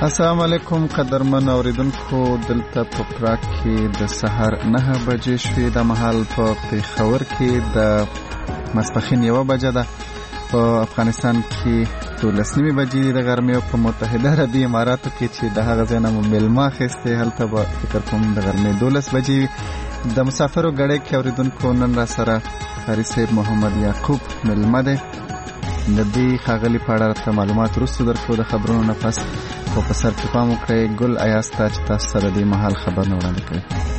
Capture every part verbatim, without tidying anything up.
السلام علیکم قدرمن اوریدونکو، دلته په پراګ کې د سحر نه بجې شوې، د مهال په پېښور کې د ماسپښین یوه بجه ده، په افغانستان کې دولس نیمې بجې د غرمې، او په متحده عربي اماراتو کې چې د هغه ځای نه مو میلمه اخیستی هلته به فکر کوم د غرمې دولس بجې وي. د مسافرو ګړی کې اوریدونکو نن را سره قاري صاحب محمد یعقوب میلمه دی. د دې ښاغلي په اړه راته معلومات وروسته درکړو د خبرونو نه پس، او په سر کې پام وکړئ ګل ایاز ته چې تاسو سره دې مهال خبرونه وړاندې کړئ.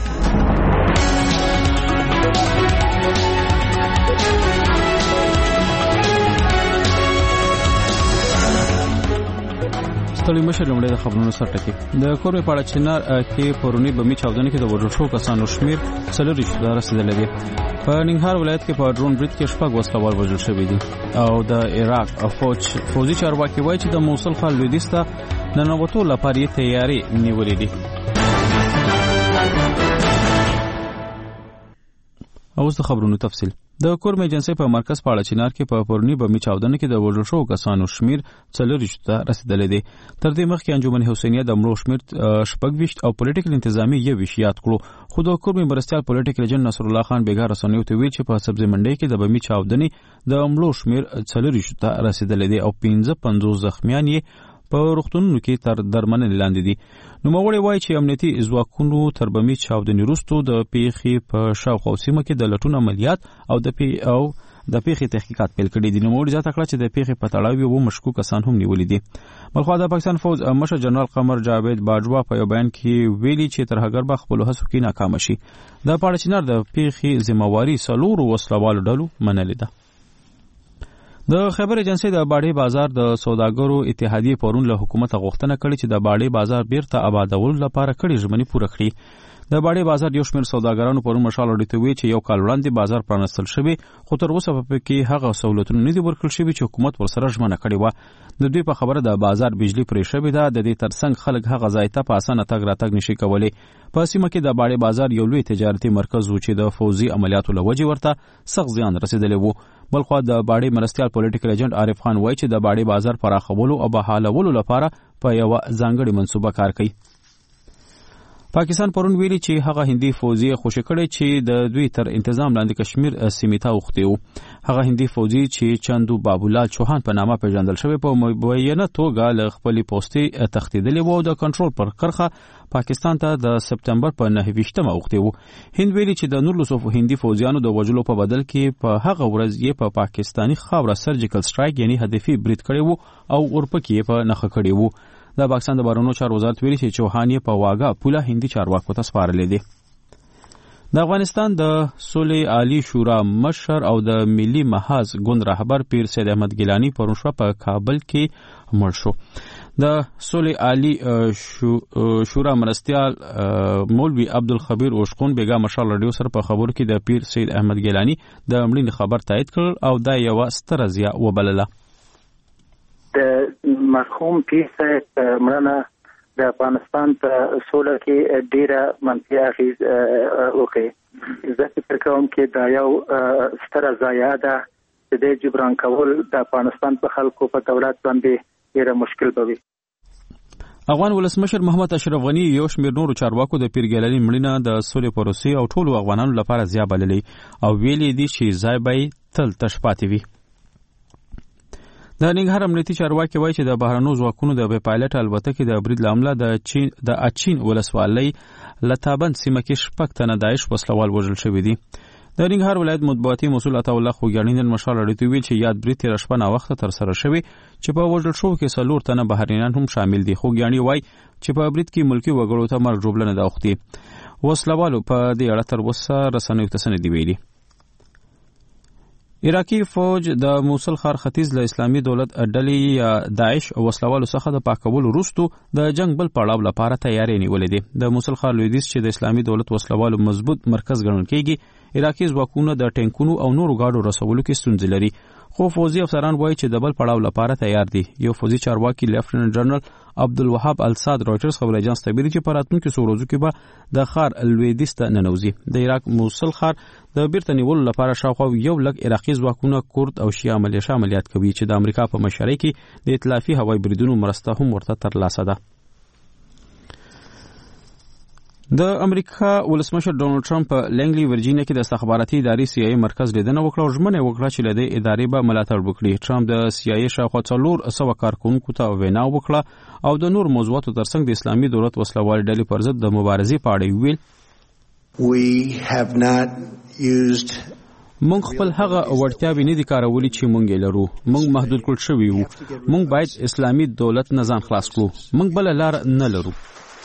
ستړي مشر لومړی د خبرونو سر ټکی. د کورمې په اړه چنار کې پرونی بمي چاودنې کې د وژل شوو کسانو شمېر څلوېښت ته رسېدلی دی. په ننګرهار ولایت کې په ډرون برید کې شپږ وسلوال وژل شوي دي، او د عراق فوج فوزي چارواکي وایي چې د موصل ښار لویدیځ ته ننوتو لپاره یې تیاری نیولې دي. اوس د خبرونو تفصیل. د کورم ایجنسی په مرکز په اړه چنار کې په پرونی بمي چاودنې کې د وژل شوو کسانو شمېر څلوېښت ته رسېدلی دی. تر دې مخکې انجمن حسینیه د مړو شمېر شپږویشت او پولیټیکل انتظامی یوویشت یاد کړو، خو د کورم مرستیال پولیټیکل ایجنټ نصر الله خان بیګا رسنیو ته ویل چې په سبزي منډۍ کې د بمي چاودنې د مړو شمېر څلوېښت ته رسېدلی دی او پنځه پنځوس زخمیان یې په روغتونونو کې تر درملنې لاندې دي. نوموړی وایي چې امنیتي ځواکونو تر بمي چاودنې وروسته د پیښې په شاوخوا سیمه کې د لټون عملیات او د پی او د پیښې تحقیقات پیل کړي دي. نوموړي زیاته کړه چې د پیښې په تړاو یو مشکوک کسان هم نیولي دي. بلخوا د پاکستان فوج مشر جنرال قمر جاوید باجوا په یو بیان کې ویلي چې ترهګر به خپلو هڅو کې ناکام شي. د پاړه چنار د پیښې ذمہواري څلورو وسلوالو ډلو منلې ده. د خیبر ایجنسی د باډې بازار د سوداګرو اتحادیې پرون له حکومت غوښتنه کړې چې د باډې بازار بیرته آبادولو لپاره کړي ژمنې پوره کړي. د باډې بازار یو شمېر سوداګرانو پرون مشال اړیته وی چې یو کال وړاندې بازار پرانستل شوی، خو تر اوسه په کې هغه سہولتونه نه دي ورکړل شوي چې حکومت ورسره ژمنه کړې وه. د دوی په خبره د بازار بجلی پرې شوې ده، د دې ترڅنګ خلک هغه ځای ته په اسانه تګ راتګ نشي کولی. په سیمه کې د باډې بازار یو لوی تجارتي مرکز و چې د فوزي عملیاتو له وجې ورته سخت زیان رسېدلی و. بلخوا د باډې مرستیال پولیټیکل ایجنټ عارف خان وایي چې د باډې بازار پراخولو او بحالولو لپاره په یوه ځانګړې منصوبه کار کوي. پاکستان پرون ویلي چې هغه هندي فوجي خوشی کړي چې د دوی تر انتظام لاندې کشمیر سیمې ته وختي وو. هغه هندي فوجي چې چندو بابولال چوهان په نامه پیژندل شوی په مبینه توګه له خپلې پوستې تښتېدلی و او د کنټرول پر کرښه پاکستان ته د سپتمبر په نهه ویشتمه وختي وو. هند ویلي چې د نورلسو هندي فوجیانو د وژلو په بدل کې په هغه ورځ یې په پا پاکستاني خاوره سرجیکل سټرایک یعنی هدفي برید کړی وو او ورپکې یې په نښه کړی وو. د پاکستان د بهرنیو چارو وزارت ویلي چې چوهان یې په واګه پوله هندي چارواکو ته سپارلی دی. د افغانستان د سولې عالی شورا مشر او د ملي محاذ ګوند رهبر پیر سید احمد ګیلانی پرون شپه په کابل کې مړ شو. د سولې عالی شورا مرستیال مولوي عبدالخبیر اوشقون بیګا مشال رادیو سره په خبرو کې د پیر سید احمد ګیلانی د مړینې خبر تایید کړ او دا یوه ستره زیه وبلله. د مرحوم پیر صاحب مړنه د افغانستان په سوله کې ډیره منفي اغېز وکړي. زه فکر کوم چې دا یو ستره ضایعه ده چې د جبران کول د افغانستان په خلکو په دولت باندې ډیره مشکل به وي. افغان ولسمشر محمد اشرف غنی یو شمېر نورو چارواکو د پیر ګیلانی مړینه د سولې پروسې او ټولو افغانانو لپاره زیه بللې او ویلي دي چې ځای به تل تش پاتې وي. د ننګرهار امنیتي چارواکي وایي چې د بهرنیو ځواکونو د بې پایلټ الوتکې د برید له امله د چین د اچین ولسوالۍ لتابند سیمه کې شپږ تنه داعش وسلوال وژل شوي دي. د ننګرهار ولایت مطبوعاتي مسؤل عطاالله خوږیاڼي نن مشال اړیته ویل چې یاد برید تېره شپه ناوخته ترسره شوی چې په وژل شوو کې څلور تنه بهرنیان هم شامل دي. خوږیاڼي وایي چې په برید کې ملکي وګړو ته مرګ ژوبلنه ده اوښتې. وسلوالو په دې اړه تر اوسه رسنیو ته څه نه دي ویلي. عراقي فوج د موصل ښار ختیځ له اسلامي دولت ډلې یا داعش وسلوالو څخه د پاکولو وروسته د جنگ بل پړاو لپاره تیاری نیولې دي. د موصل ښار لویدیځ چې د اسلامي دولت وسلوالو مضبوط مرکز ګڼل کېږي، عراقي ځواکونه د ټینکونو او نورو گاډو رسولو کې ستونزې لري، خو فوجي افسران وایي چې د بل پړاو لپاره تیار دي. یو فوجي چارواکي لیفټیننټ جنرال عبدالوهاب الصاد رويټرز خبري اژانس ته ویلي چې په راتلونکو څو ورځو کې به د ښار لویدیځ ته ننوځي. د عراق موصل ښار د بیرته نیولو لپاره شاوخوا یو لږ عراقي ځواکونه کورد او شیعه عملیات کوي چې د امریکا په مشرۍ کې د ائتلافي هوایي بریدونو مرسته هم ورته ترلاسه ده. د امریکا ولسمشر ډونالد ټرمپ په لنګلی ورجینیا کې د استخباراتي ادارې سی آی ای مرکز لیدنه وکړه او ژمنه وکړه چې له دې ادارې به ملاتړ وکړي. ټرمپ د سی آی ای شاوخوا څلور سوه کارکونکو ته وینا وکړه او د نور موضوعاتو ترڅنګ د اسلامي دولت وسلوال ډلې پر ضد د مبارزې په اړه ویل. We have not used مونږ خپل هغه وړتیاوې نه دي کارولي چې مونږ یې لرو. مونږ محدود کړل شوي وو. مونږ باید اسلامي دولت نه ځان خلاص کړو. مونږ بله لار نه لرو.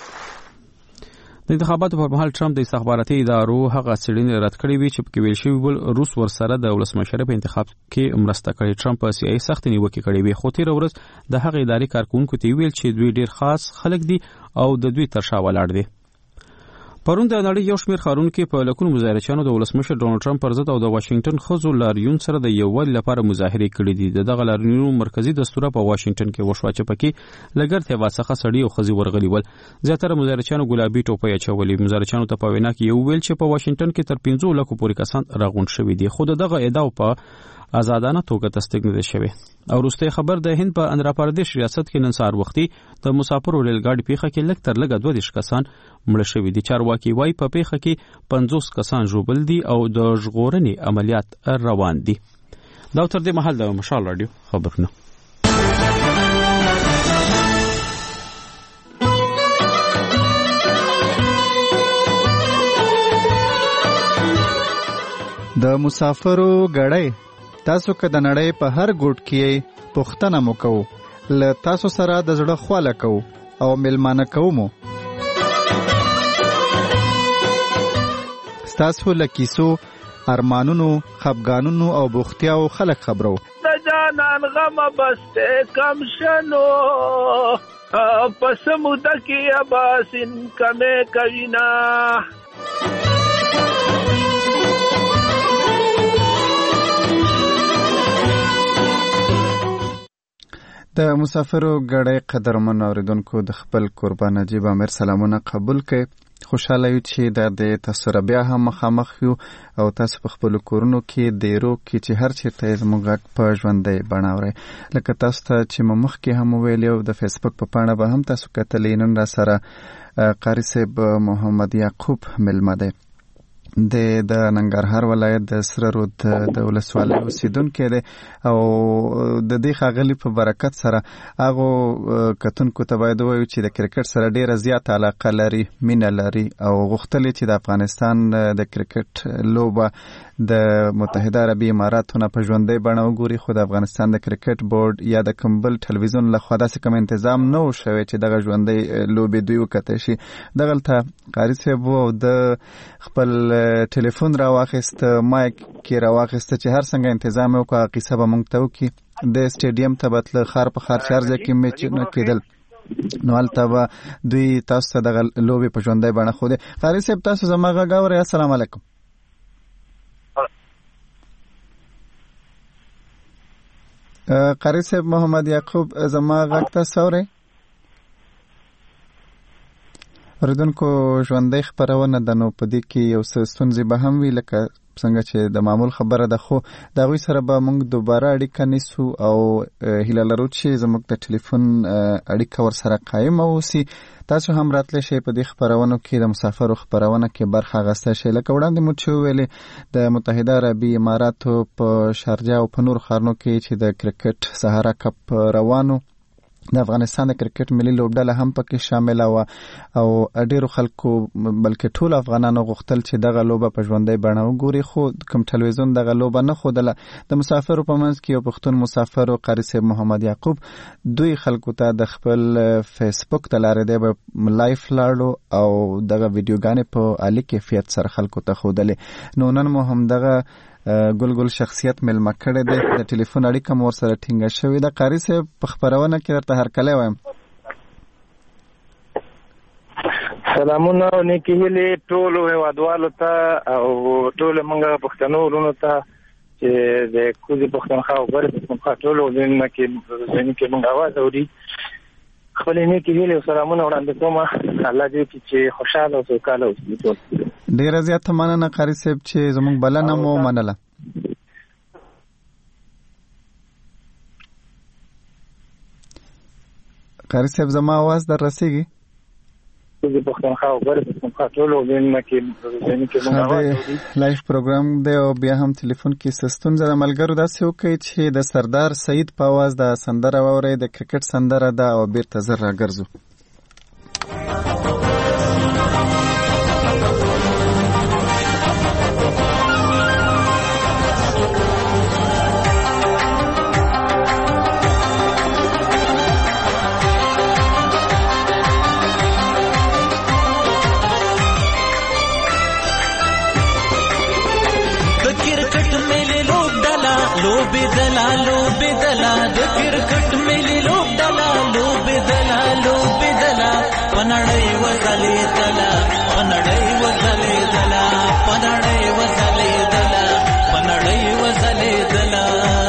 د انتخاباتو پر مهال ټرمپ د استخباراتي ادارو هغه څېړنې رد کړې وې چې پکې ویل شوي ول روس ورسره د ولسمشر په انتخاب کې مرسته کړې. ټرمپ په سی آی ای سخت نیوکې کړې وې خو تېره ورځ د هغې ادارې کارکونکو ته ویل چې دوی ډېر خاص خلک دي او د دوی تر شا ولاړ دي. پرون د نړۍ یو شمېر ښارونو کې په لکونو مظاهرچیانو د ولسمشر ډونالد ټرمپ پر ضد او د واشنګټن ښځو لاریون سره د یووالي لپاره مظاهرې کړې دي. د دغه لاریونونو مرکزي دستوره په واشنګټن کې وشوه چې پکې له ګرد هېواد څخه سړي او ښځې ورغلي ول. زیاتره مظاهرچیانو ګلابي ټوپۍ اچولې. مظاهرچیانو ته په وینا کې یو ویل چې په واشنګټن کې تر پنځو لکو پورې کسان راغونډ شوي دي خو د دغه ادعاو په آزادانه توګه تصدیق نه دی شوی. او وروستی خبر د هند په اندرا پردیش ریاست کې نن سهار وختي د مسافرو ریل ګاډي پیښه کې لږ تر لږه دوه دېرش کسان مړه شوي دي. چارواکي وایي په پیښه کې پنځوس کسان ژوبل دي او د ژغورنې عملیات روان دي. دا تر دې مهال د مشال رادیو خبرونه. د مسافرو ګړی تاسو که د نړۍ په هر ګوټ کې پوښتنه مو کوو له تاسو سره د زړه خواله کوو او میلمانه کوو مو ستاسو له کیسو ارمانونو خفګانونو او بوختیاو خلک خبرو د جانان غم بسته کم شنو پس موده کې اباسین کمه کوینا د مسافرو ګړی قدرمن اوریدونکو د خپل قربان نجیب امیر سلامونه قبول کړئ. خوشاله یو چې د دې تاسو را بیا هم مخامخ یو او تاسو په خپل کورونو کې دیرو کې چې هر چیرته زموږ په ژوندۍ بڼه اورئ. لکه تاسو ته چې مخ کې هم ویلو د فیسبوک په پاڼه به هم تاسو کتلې. نن را سره قاری صاحب محمد یعقوب ملمه دی د د ننګرهار ولایت د سره رود د ولسوالۍ اوسیدونکی دی او د دې ښاغلي په برکت سره هغه کتونکو ته باید ووایو چې د کرکټ سره ډیره زیاته علاقه لري، مینه لري او غوښتل چې د افغانستان د کرکټ لوبه د متحده عربي اماراتو نه په ژوندۍ بڼه وګوري. خو د افغانستان د کرکټ بورډ یا د کوم بل ټلویزیون لخوا داسې کوم تنظیم نه و شوی چې دغه ژوندۍ لوبې دوی وکتلی شي. دغلته قاري صاحب و او د خپل ټلیفون راواخیست، مایک کې راواخیست چې هر څنګه تنظیم وکړه قصه به موږ ته وکړي. د سټیډیم ته به تله، خار په خار چار ځای کې میچونه کېدل، نو هلته به دوی تاسو ته دغه لوبې په ژوندۍ بڼه ښودې. قاري صاحب تاسو زما غږ اورئ؟ السلام علیکم. قاری صاحب محمد یعقوب زما غږ تاسو اورئ؟ اوریدونکو ژوندۍ خپرونه ده، نو په دې کې یو څه ستونزې به هم وي لکه څنګه چې د معمول خبره ده، خو د هغوی سره به موږ دوباره اړیکه نیسو او هیله لرو چې زموږ د ټلیفون اړیکه ورسره قایمه اوسي. تاسو هم راتلی شئ په دې خپرونو کې د مسافرو خپرونه کې برخه اخیستی شئ. لکه وړاندې مو چې وویلې د متحده عربي اماراتو په شارجه او په نورو ښارونو کې چې د کرکټ سهارا کپ روانو، د افغانستان د کرکټ ملي لوبډله هم پکې شامله وه او ډیرو خلکو بلکې ټول افغانانو غوښتل چې دغه لوبه په ژوندۍ بڼه وګوري، خو کوم ټلویزیون دغه لوبه نه ښودله. د مسافرو په منځ کې یو پښتون مسافر قاری صاحب محمد یعقوب دوی خلکو ته د خپل فیسبوک د لارې دی به لایف لاړو او دغه ویډیوګانې په عالي کیفیت سره خلکو ته ښودلې. نو نن مو هم دغه ګل ګل شخصیت ملمه کړی دی، د ټلیفون اړیکه مو ورسره ټینګه شوې ده. قاری صاحب په خپرونه کې درته هرکلی وایم. سلامونه او نیکې هیلې ټولو هیوادوالو ته او ټولو موږ پښتنو وروڼو ته چې د کوزې پښتونخوا او غوري پښتونخوا ټولو ځایونو کې موږ اواز اوري. خپلې نیکې هیلې او سلامونه وړاندې کوم. الله دې وکړي چې خوشحاله او سوکاله اوسي ټول. ډیره زیاته مننه قاری صاحب چې زموږ بلنه مو منله. قاری صاحب زما आवाज در رسیږي؟ کوزي پښتونخوا او غیر پښتونخوا ټول ولینه کې ځینې کې موږ لایف پروګرام دی او بیا هم ټلیفون کې سستون زده ملګرو داسې وکړي چې د سردار سید په आवाज د سندره واوري د کرکټ سندره ده او بیرته زر راګرځو. بدلا لو بدلا د کرکټ ملي لوب دلا لو بدلا لو بدلا پنړی وزلې دلا پنړی وزلې دلا پنړی وزلې دلا پنړی وزلې دلا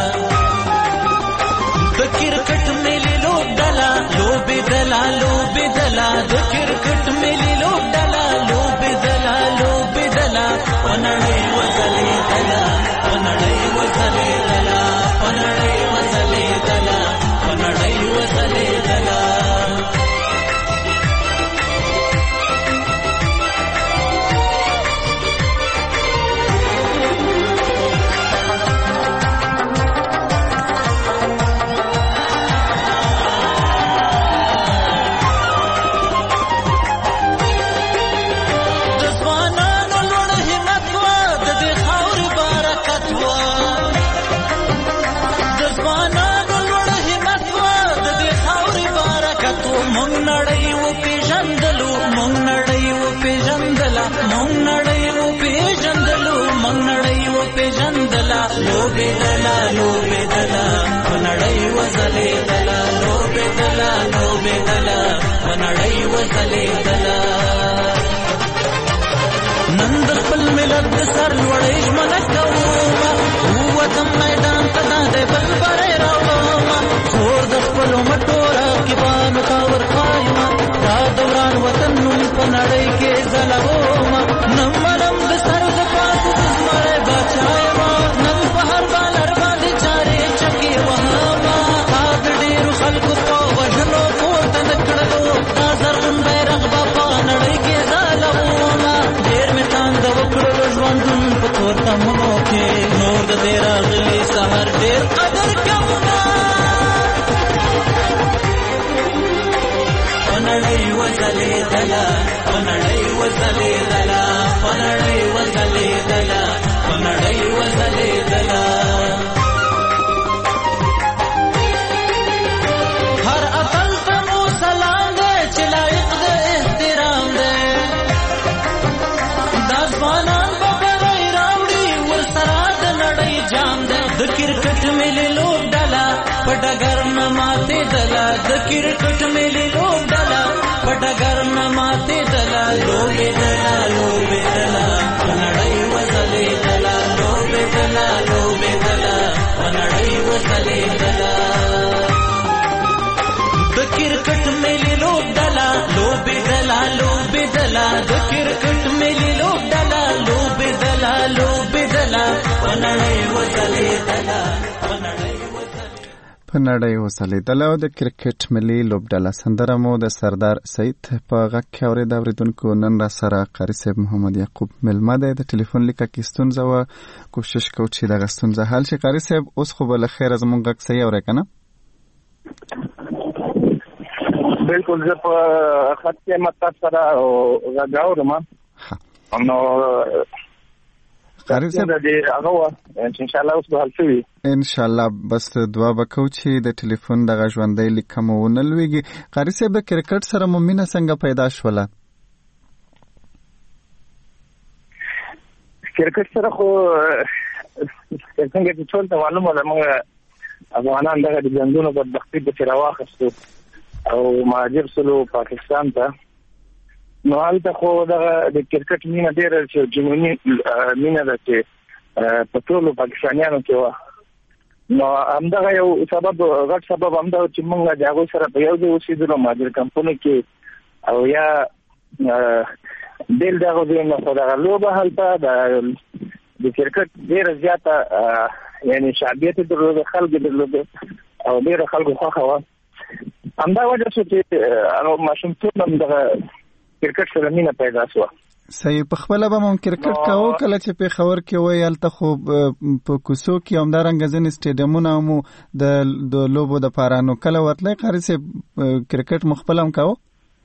د کرکټ ملي لوب دلا لو بدلا لو بدلا د کرکټ ملي لوب دلا لو بدلا لو بدلا پنړی وزلې دلا پنړی وزلې دلا پنړی وزلې دلا پنړی وزلې دلا لوبه دلا لوبه دلا پنړی وزلې دلا لوبه دلا لوبه دلا پنړی وزلې دلا نن د خپل ملت سر لوړې ژمنه کوم وطن میدان ته د بل بره راوړم خور د خپل مټوره کې بانو کا ور خایما دا دوران وطن نوم پنړی کې زلوم نن منم د سر د پاتې زمره بچای تمنو کې نور د دې راغلي سحر ډېر قدر کومه پنړی وزلې دلا پنړی وزلې دلا پنړی وزلې دلا پنړی وزلې دلا هر اتل ته مو سلام دې چې لایق د احترام دې د ځوانان د کرکټ ملي لوب ډلا پټګر نه ماته دلا د کرکټ ملي لوب ډلا پټګر نه ماته دلا لوبه دلا لوبه دلا پنړی وزلې دلا لوبه دلا لوبه دلا پنړی وزلې دلا د کرکټ ملي لوب ډلا لوبه دلا لوبه دلا د کرکټ ملي لوب ډلا لوبه دلا لوبه دلا پنړی وزلې دلا پنړی وزلې دلا او د کرکټ ملي لوبډله سندره مو د سردار سید په غږ کې اورېده. اورېدونکو نن را سره قاري صاحب محمد یعقوب ملمه دی. د ټلیفون لیکه کې ستونزه وه، کوشش کوو چې دغه ستونزه حل شي. قاري صاحب اوس خو به له خیره زموږ غږ صحیح اورئ که نه؟ بالکل زه په خط کې مطلب سره غږ اورم نو قاری صاحب ان شاء الله اوس به حل شي. ان شاء الله بس دعا وکړو چې د ټلیفون دغه ژوندۍ لیک مو ونه لويږي. قاری صاحب د کرکټ سره مو مینه څنګه پیدا شوله؟ کرکټ سره خو څنګه چې ټول ته معلومه ده موږ افغانان دغه د جنګونو په بدبختۍ پسې راواخیستو او مهاجر سلو پاکستان ته. نو هلته خو دغه د کرکټ مینه ډېره چې جنوني مینه ده چې په ټولو پاکستانیانو کې وه. نو همدغه یو سبب غټ سبب همدغه چې موږ د هغوی سره په یو ځای اوسېدلو مهاجر کمپونو کې او یا بیل دغه ځای نه خو دغه لوبه هلته د کرکټ ډېره زیاته یعنې شعبیت یې درلوده، خلک یې درلوده او ډېره خلکو خوښه وه. همدا وجه شو چې ماشومتوب هم دغه کرکټ سره مینه پیدا شوه. صحیح. په خپل به مم کرکټ کاوه کله چې په خبر کې وای الته خو په کوسو کې همدارنګ ځنې سټیډیمونه مو د د لوبو د پارانو کله ورتلې قاری سه کرکټ مخبلم کاوه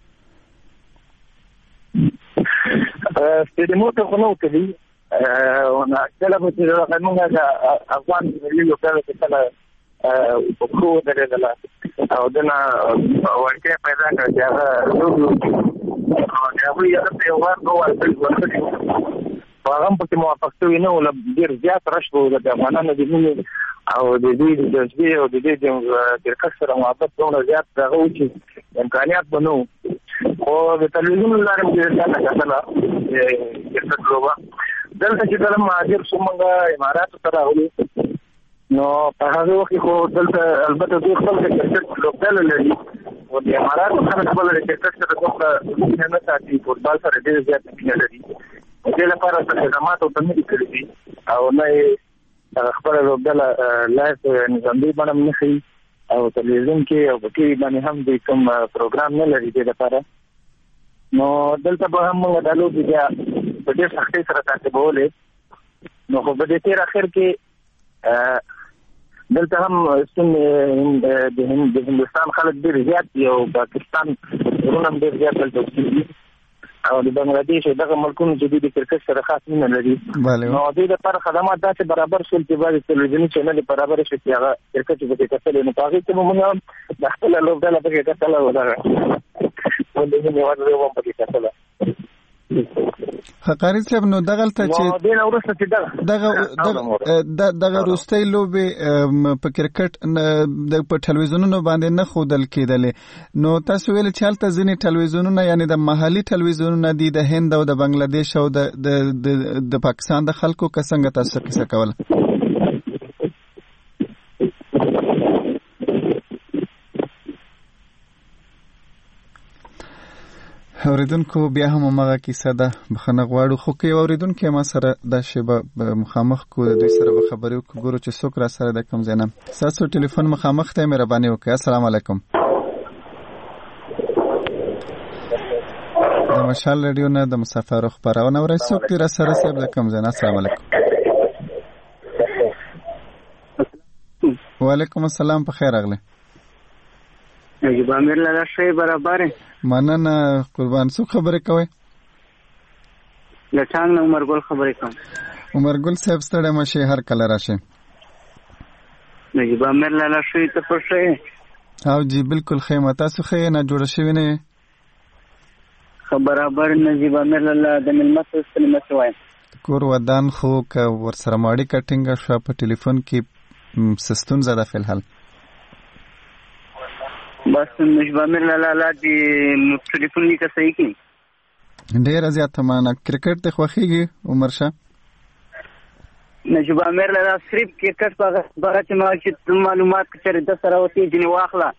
سټیډیمو ته خو نو کلی ونه کله به چې موږ د افغان ملي لوبډله کې کله په خو درېدله او دنا ورته پیدا کړ چې هغه هغه یو څه یو ور نو ورته ورته هغه په کومه موافقه نه ولا ډیر زیات راشو د افغانانو د ملي او د دې د دې او د دې د کرکټ سره موافقه ډېر زیات دغه و چې امکانيات بنو او د تلویزیون لارې موږ څنګه کتل کرکټ لوبه دلته چې کله ماجر څومره امارات سره راغلي نو په هغه وخت خو دلته البته دوی خپل کرکټ لوبډله لري او د امارات سره خپل کرکټ سره څومره نه ساتي فوټبال سره ډېر زیات مینه لري دې لپاره چې خدمات او تمهید کړی دي او نه خپل لوبډله لایف نظامي باندې نه خي او تلویزیون کې او په کې باندې هم د کوم پروګرام نه لري دې لپاره نو دلته به هم موږ د لوبي بیا په ډېر سختۍ سره تعقیبولې نو خو په دې تیر اخر کې دلته هم سن د هندستان خلک ډېر زیات دي او پاکستان ورونه ډېر زیات دلته او د بنگلاديش دغه ملکونو چې د کرکټ سره خاص مینه لري نو د لپاره خدمات داسې برابر شول چې باید تلویزیوني چینل برابر شي چې هغه کرکټ په کې کتل نو هغه ته موږ د خپل لوبډله په کې کتل ودغه او د دې یو ډول په کې کتل حقاری صاحب نو دغه ته چې دغه دغه روستي لوبې په کرکټ د په ټلویزیونونو باندې نه خودل کېدلې نو تاسو ویل چې حالت ځینې ټلویزیونونه یعنی د محلي ټلویزیونونه دي د هند او د بنگلاديش او د د پاکستان د خلکو څنګه تاسو کیسه کوله اوریدونکو بیا هم ماغه کیسه ده بخنه غواړو خو کې اوریدونکو ما سره د شیبه مخامخ کو د دوی سره به خبرې وکړو چې څوک را سره د کوم زینم تاسو ټلیفون مخامخ ته مهرباني وکړئ. السلام علیکم. د مشال رادیو نه د مسافر خبرونه ورای څوک را سره سره د کوم زینم. السلام علیکم. وعلیکم السلام په خیر اغله نجیب امیر لاله شی برابر مننه قربان څو خبرې کوي لټان نو عمر ګل خبرې کوم عمر ګل صاحب ستړی مشه هر کله راشه نجیب امیر لاله شی ته پښه او جی بالکل خیمه تاسو خې نه جوړ شوی نه خبر نجیب امیر لاله د ملمت سلمت وای کور ودان خو ک ور سره ماړی کټینګ شو په ټلیفون کې سستون زده فل حل بس نجیب امیر لاله دی ټلیفون لیکه صحیح کی ډیر زیات معنا کرکټ ته خوخیږي عمر شاه نجیب امیر لاله صرف کرکټ په اړه چې ما چې معلومات کړي د سره وتی جنې واخلا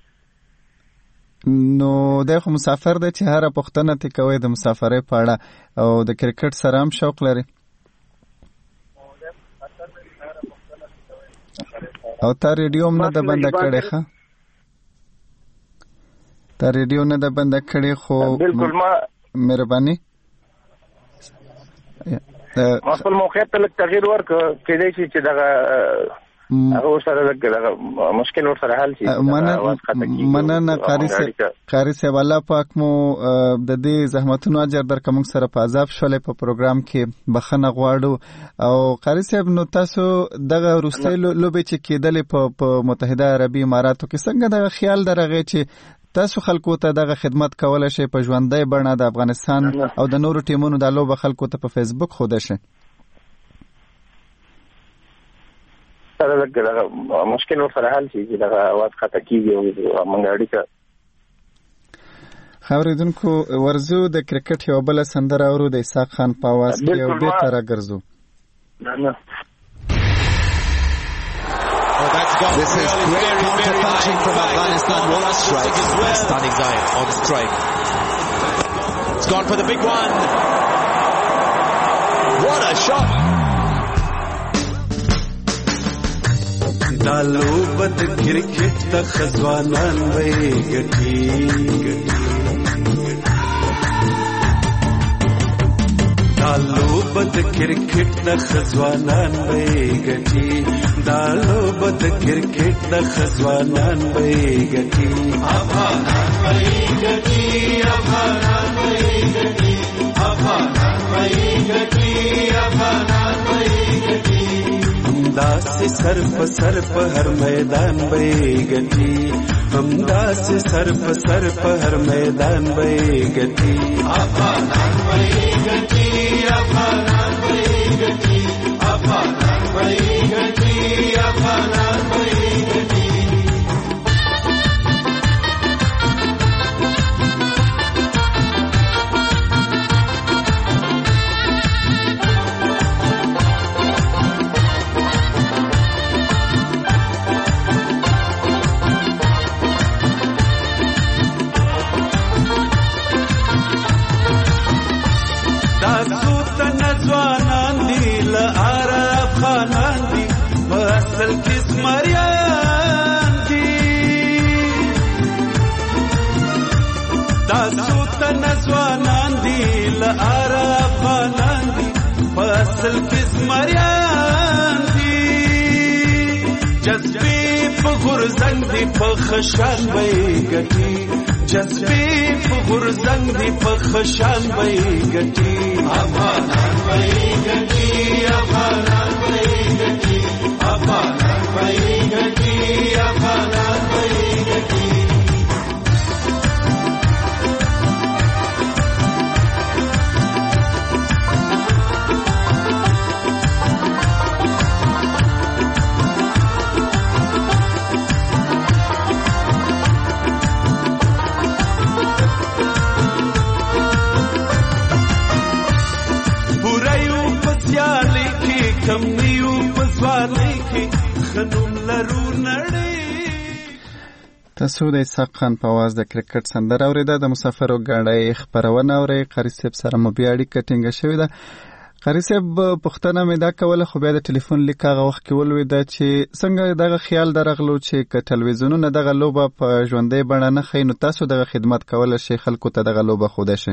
نو د مسافر د چې هر پښتنه ته کوي د مسافرې په اړه او د کرکټ سره هم شوق لري او تا ریډیو هم نه د بنده کړي ښه تا ریډیو نه د بنده کړي خو بالکل ما مهرباني خپل موقعیت ته تغییر ورکړ کېدای شي چې دغه هغه سره دغه مشکل ور سره حل شي مننه قاری صاحب قاری صاحب الله پاک مو د دې زحمتونو اجر در کوم سره په عذاب شولې په پروګرام کې بخنه غواړو او قاری صاحب نو تاسو دغه روستي لوبې چې کېدلې په متحده عربي اماراتو کې څنګه دغه خیال درغه چې تاسو خلکو ته دغه خدمت کولای شي په ژوندۍ بڼه د افغانستان او د نورو ټیمونو د لوبه خلکو ته په فیسبوک خوده شي سره دغه مشکل سره حل شي چې دغه اواز خطا کیږي او موږ اړیکه خبرېدونکو ورزو د کرکټ یو بل سندره اورو د اسحاق خان په आवाज کې او به تر ګرځو نه Oh, that's got this is great counter-punching from Afghanistan. What a strike. Stunning Zaid on strike. It's gone for the big one. What a shot. Dalu bad cricket ta khazwanan ve gati دا لوبه د کرکټ د خزوانان به ګټي دا لوبه د کرکټ د خزوانان به ګټي افغانان به ګټي افغانان به ګټي افغانان به ګټي افغانان به ګټي همدا سے سر په سر په هر میدان به ګټي همدا سے سر په سر په هر میدان به ګټي افغانان به ګټي افغانان به ګټي افغانان به ګټي افغانان به ګټي اصل کس مریان دی جذبی په غرزنګ دی په خشان به ګټي جذبی په غرزنګ دی په خشان به ګټي افغانان به ګټي افغانان به ګټي افغانان به ګټي افغانان به ګټي تاسو د اسحاق خان په आवाज د کرکټ سندره اوریده. د مسافرو ګاډۍ خبرونه اوري. قاری صاحب سره مو بیا اړیکه ټینګه شوې ده. قاری صاحب پښتنه مې دا کوله خو بیا د ټلیفون لیک هغه وخت کې ولوېده چې څنګه دغه خیال درغلو چې که ټلویزیونونه دغه لوبه په ژوندۍ بڼه نه ښیي نو تاسو دغه خدمت کولی شئ خلکو ته دغه لوبه ښوده شئ.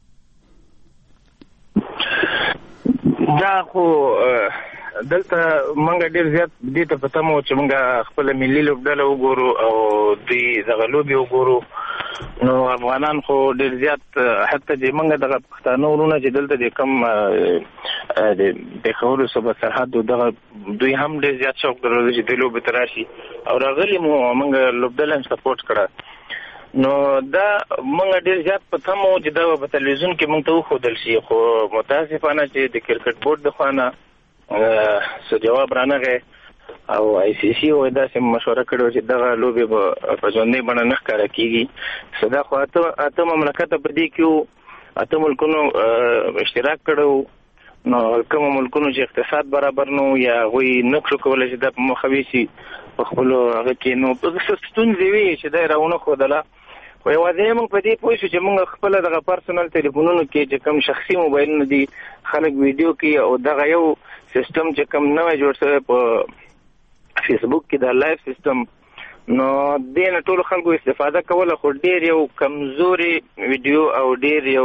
دا خو دلته مونږ ډیر زیات دې ته پته مو چې مونږ خپل ملي لوبډله وګورو او دوی دغه لوبې وګورو نو افغانان خو ډیر زیات حتی چې مونږ دغه پښتانه ورونه چې دلته د کم د پېښور صوبه سرحد دغه دوی هم ډیر زیات شوق درلود چې د لوبې ته راشي او راغلي مو مونږ لوبډله هم سپورټ کړه نو دا مونږ ډیر زیات پته مو چې دا په تلویزیون کې مونږ ته وښودل شي خو متاسفانه چې د کرکټ بورډ د خوا نه سو جواب رانغی او آی سی سی وایي داسې مشوره کړې وه چې دغه لوبې به په ژوندۍ بڼه نه ښکاره کېږي. سو دا خو اته اته مملکته په دې کې وو اته ملکونو اشتراک کړی وو نو کومو ملکونو چې اقتصاد برابر نه و یا هغوی نه شو کولی چې دا په مخه ویسي په خپلو هغه کې نو ستونزې وي چې دا یې راونه ښودله خو یوازې موږ په دې پوه شو چې موږ خپله دغه پرسنل ټلیفونونو کې چې کوم شخصي موبایلونه دي خلک ویډیو کوي او دغه یو سیستم چې کوم نوی جوړ شوی په فیسبوک کې دا لایف سیستم نو دې نه ټولو خلکو استفاده کوله خو ډېر یو کمزوري ویډیو او ډېر یو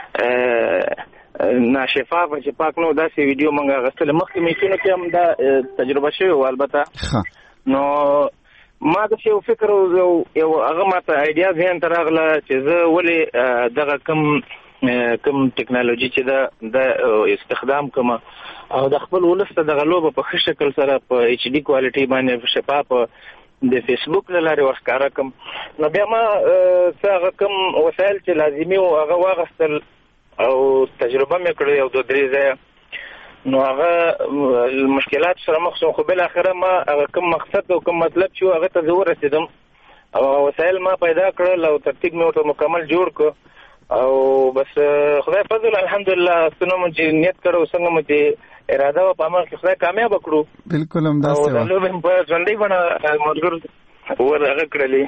ناشفافه چې پاک نو داسې ویډیو موږ اخیستله مخکې میټونو کې هم دا تجربه شوې وه البته نو ما د یو فکر یو هغه ماته ایډیا ذهن ته راغله چې زه ولې دغه کم کم ټکنالوژي چې ده د استخدام کوم او د خپل ولس ته دغه لوبه په ښه شکل سره په ایچ ډي کوالټي باندې شفافه د فیسبوک له لارې ورښکاره کړم نو بیا ما څه هغه کوم وسایل چې لازمي وو هغه واخیستل او تجربه مې کړې یو دوه درې ځایه نو هغه مشکلات سره مخ شوم خو بالاخره ما هغه کوم مقصد او کوم مطلب چې هغه ته زه ورسېدم او وسایل ما پیدا کړل او ترتیب مې ورته مکمل جوړ کړ او بس خدای فضل الحمدلله څنګه مو چې نیت کړو څنګه مو چې اراده و په عمل کې خدای کامیاب کړو بالکل هم داسې و او د لوبې په ژوندۍ بڼه ملګرو ور هغه کړلې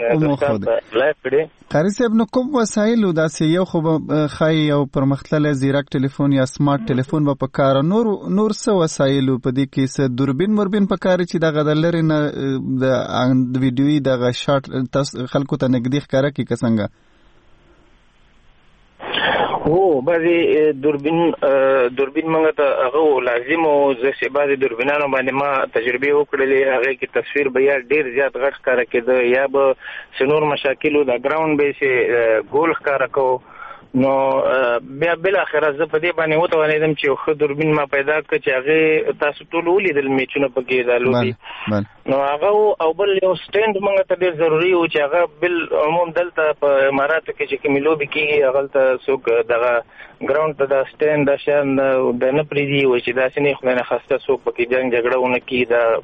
قاری صاحب نو کوم وسایل داسې یو خو خای او پرمختللی زیرک ټلیفون یا سمارټ ټلیفون به په کار نور نور څه وسایل په دې کې څه دوربین مربین په کار چې دغه د لرې نه د ویډیویي دغه شاټ خلکو ته نږدې ښکاره کړي که څنګه هو بعضې دوربین دوربین موږ ته هغه لازم و ځکه بعضې دوربینانو باندې ما تجربې وکړلې هغې کې تصویر به یا ډېر زیات غټ ښکاره کېده یا به څه نور مشاکل و د ګراونډ به یې چې ګول ښکاره کوو نو بیا بالاخره زه په دې باندې وتوانېدم چې یو ښه دوربین ما پیدا کړ چې هغې تاسو ټول ولیدل میچونه پکې دا لوبې نو هغه او بل یو سټینډ موږ ته ډېر ضروري و چې هغه بالعموم دلته په اماراتو کې چې کومې لوبې کېږي هغلته څوک دغه ګراونډ ته دا سټینډ دا شیان د نه پرېږدي وایي چې داسې نه خدای نخواسته څوک پکې جنګ جګړه ونه کړي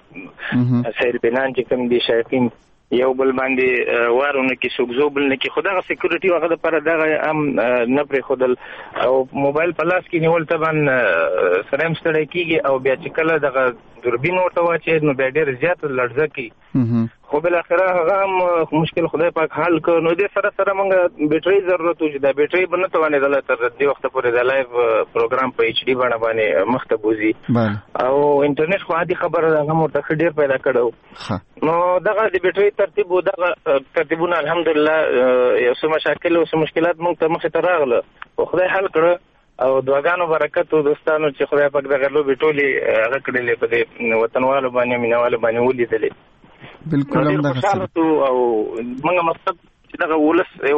دا سیلبینان چې کوم دي شایقین یو بل باندې وارونه کې څوک زو بل نه کې خو دغه سیکورټي هغه دپاره دغه هم نه پرېښودل او موبایل په لاس کې نیول طبعا سره هم ستړی کېږي او بیا چې کله دغه دوربین ورته واچوې نو بیا ډېر زیات لړزه کوي خو بالاخره هغه هم مشکل خدای پاک حل کړ نو دې سره سره موږ بیټرۍ ضرورت و چې دا بیټرۍ به نه توانېدله تر دې وخته پورې د لایف پروګرام په ایچ ډي بڼه باندې مخ ته بوځي او انټرنیټ خو عادي خبره ده هغه ورته ښه ډېر پیدا کړی نو دغه د بیټرۍ ترتیب و دغه ترتیبونه الحمدلله یو څه مشاکل او څه مشکلات موږ ته مخې ته راغله خو خدای حل کړه او دعاګانو برکت و دوستانو چې خدای پاک دغه لوبې ټولې هغه کړلې په دې وطنوالو باندې مینوالو باندې ولیدلې بالکل هم دغه څه او موږ مطلب چې دغه ولس یو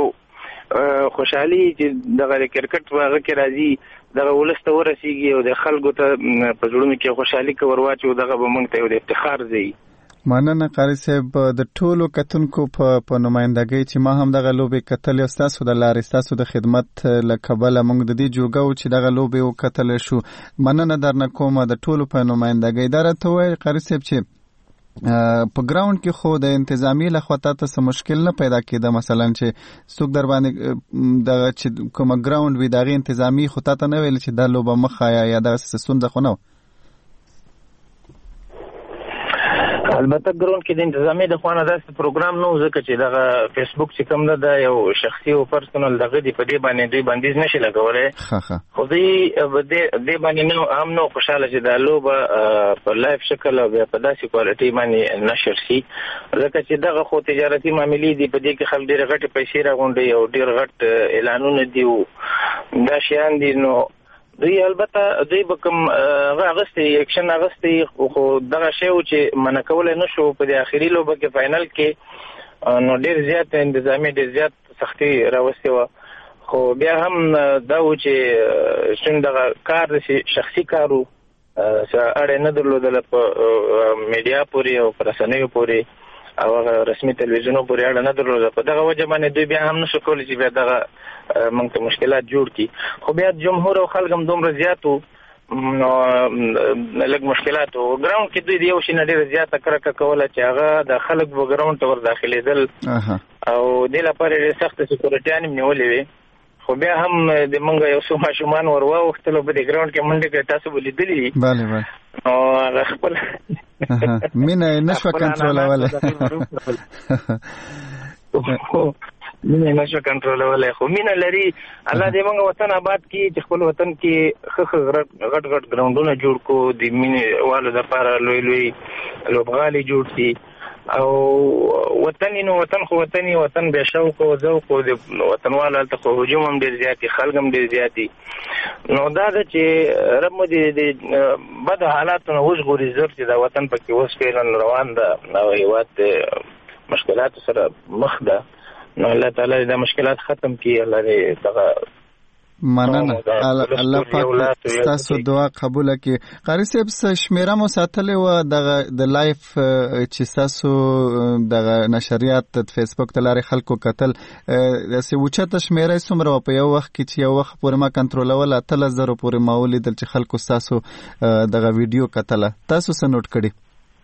خوشحالي چې دغه کرکټ هغه کې راځي دغه ولس ته ورسیږي او د خلکو ته په زړونو کې خوشحالي که ور واچو دغه به موږ ته یو د افتخار ځای مننه قاری صاحب د ټولو کتونکو په په نمائندګۍ چې ما هم دغه لوبې کتلې او ستاسو د لارې ستاسو د خدمت له کبله موږ د دې جوګه وو چې دغه لوبې وکتلی شو مننه درنه کومه د ټولو په نمائندګۍ دا راته ووایي قاری صاحب چې په ګراوند کې خو د انتظامی لخوا تاسو څه مشکل نه پیدا کېده مثلا چې څوک در باندې دغه چې کومه ګراوند وي دغه انتظامی خو تاسو نه ویل چې دا لوبه مخه یا دغه څه ستونزه خو نه البته ګراوند کې د انتظامی د خوا نه داسې پروګرام نه و ځکه چې دغه فیسبوک چې کوم ده دا یو شخصي او پرسنل دغه دی په دې باندې دوی بندیز نشي لګولی خو دوی دې باندې نه هم نه خوشحاله چې دا لوبه په لایف شکل او بیا په داسې کوالټي باندې نشر شي ځکه چې دغه خو تجارتي معاملې دي په دې کې خلک ډېرې غټې پیسې راغونډوي او ډېر غټ اعلانونه دي دا شیان دي نو دوی البته دوی به کوم هغه اغستی اکشن اغستی خو دغه شی و چې منع کولی نه شو په د آخري لوبه کې فاینل کې نو ډېر زیات انتظامي ډېر زیات سختي راوستې وه خو بیا هم دا و چې شون دغه کار شخصي کار و اړه نه درلودله په میډیا پورې او په رسنیو پورې او رسمي تلویزیونو پورې اړه نه درلوده په دغه وجه باندې دوی بیا هم نشو کولی چې بیا دغه موږ ته مشکلات جوړ کړي خو بیا جمهور او خلک هم دومره زیات وو نو لږ مشکلات وو ګراوند کې دوی د یو شي نه ډېره زیاته کرکه کوله چې هغه د خلک به ګراوند ته ور داخلېدل او دې لپاره ډېرې سخته سکیورټیانې مې نیولې وې خو بیا هم د موږ یو څو ماشومان ور واوښتل او په دې ګراوند کې منډې کړې تاسو به لیدلي بله بله نو هغه خپل مینه یې نه شوه کنټرولولی مینه یې نه شوه کنټرولولی خو مینه لري الله دې موږ وطن آباد کړي چې خپل وطن کې ښه ښه غټ غټ ګراونډونه جوړ کړو د مینې والو دپاره لوی لوی لوبغالي جوړ شي او وطن نو وطن خو وطن وطن بیا شوق او ذوق او د وطنوالو هلته خو هجوم هم ډېر زیات دي خلک هم ډېر زیات دي نو دا ده چې رب مو د بدو حالاتو نه وژغوري زر چې دا وطن پکې اوس فعلا روان ده او هېواد د مشکلاتو سره مخ ده نو الله تعالی دا مشکلات ختم کړي الله دې دغه مننه الله پاک ستاسو دعا قبول کړي قاری صاحب څه شمیره مو ساتلې وه دغه د لایف چې ستاسو دغه نشریات د فیسبوک د لارې خلکو کتل داسې اوچته شمیره یې څومره وه په یو وخت کې چې یو وخت پورې ما کنټرولوله اتلس زرو پورې ما ولیدل چې خلکو ستاسو دغه ویډیو کتله تاسو څه نوټ کړي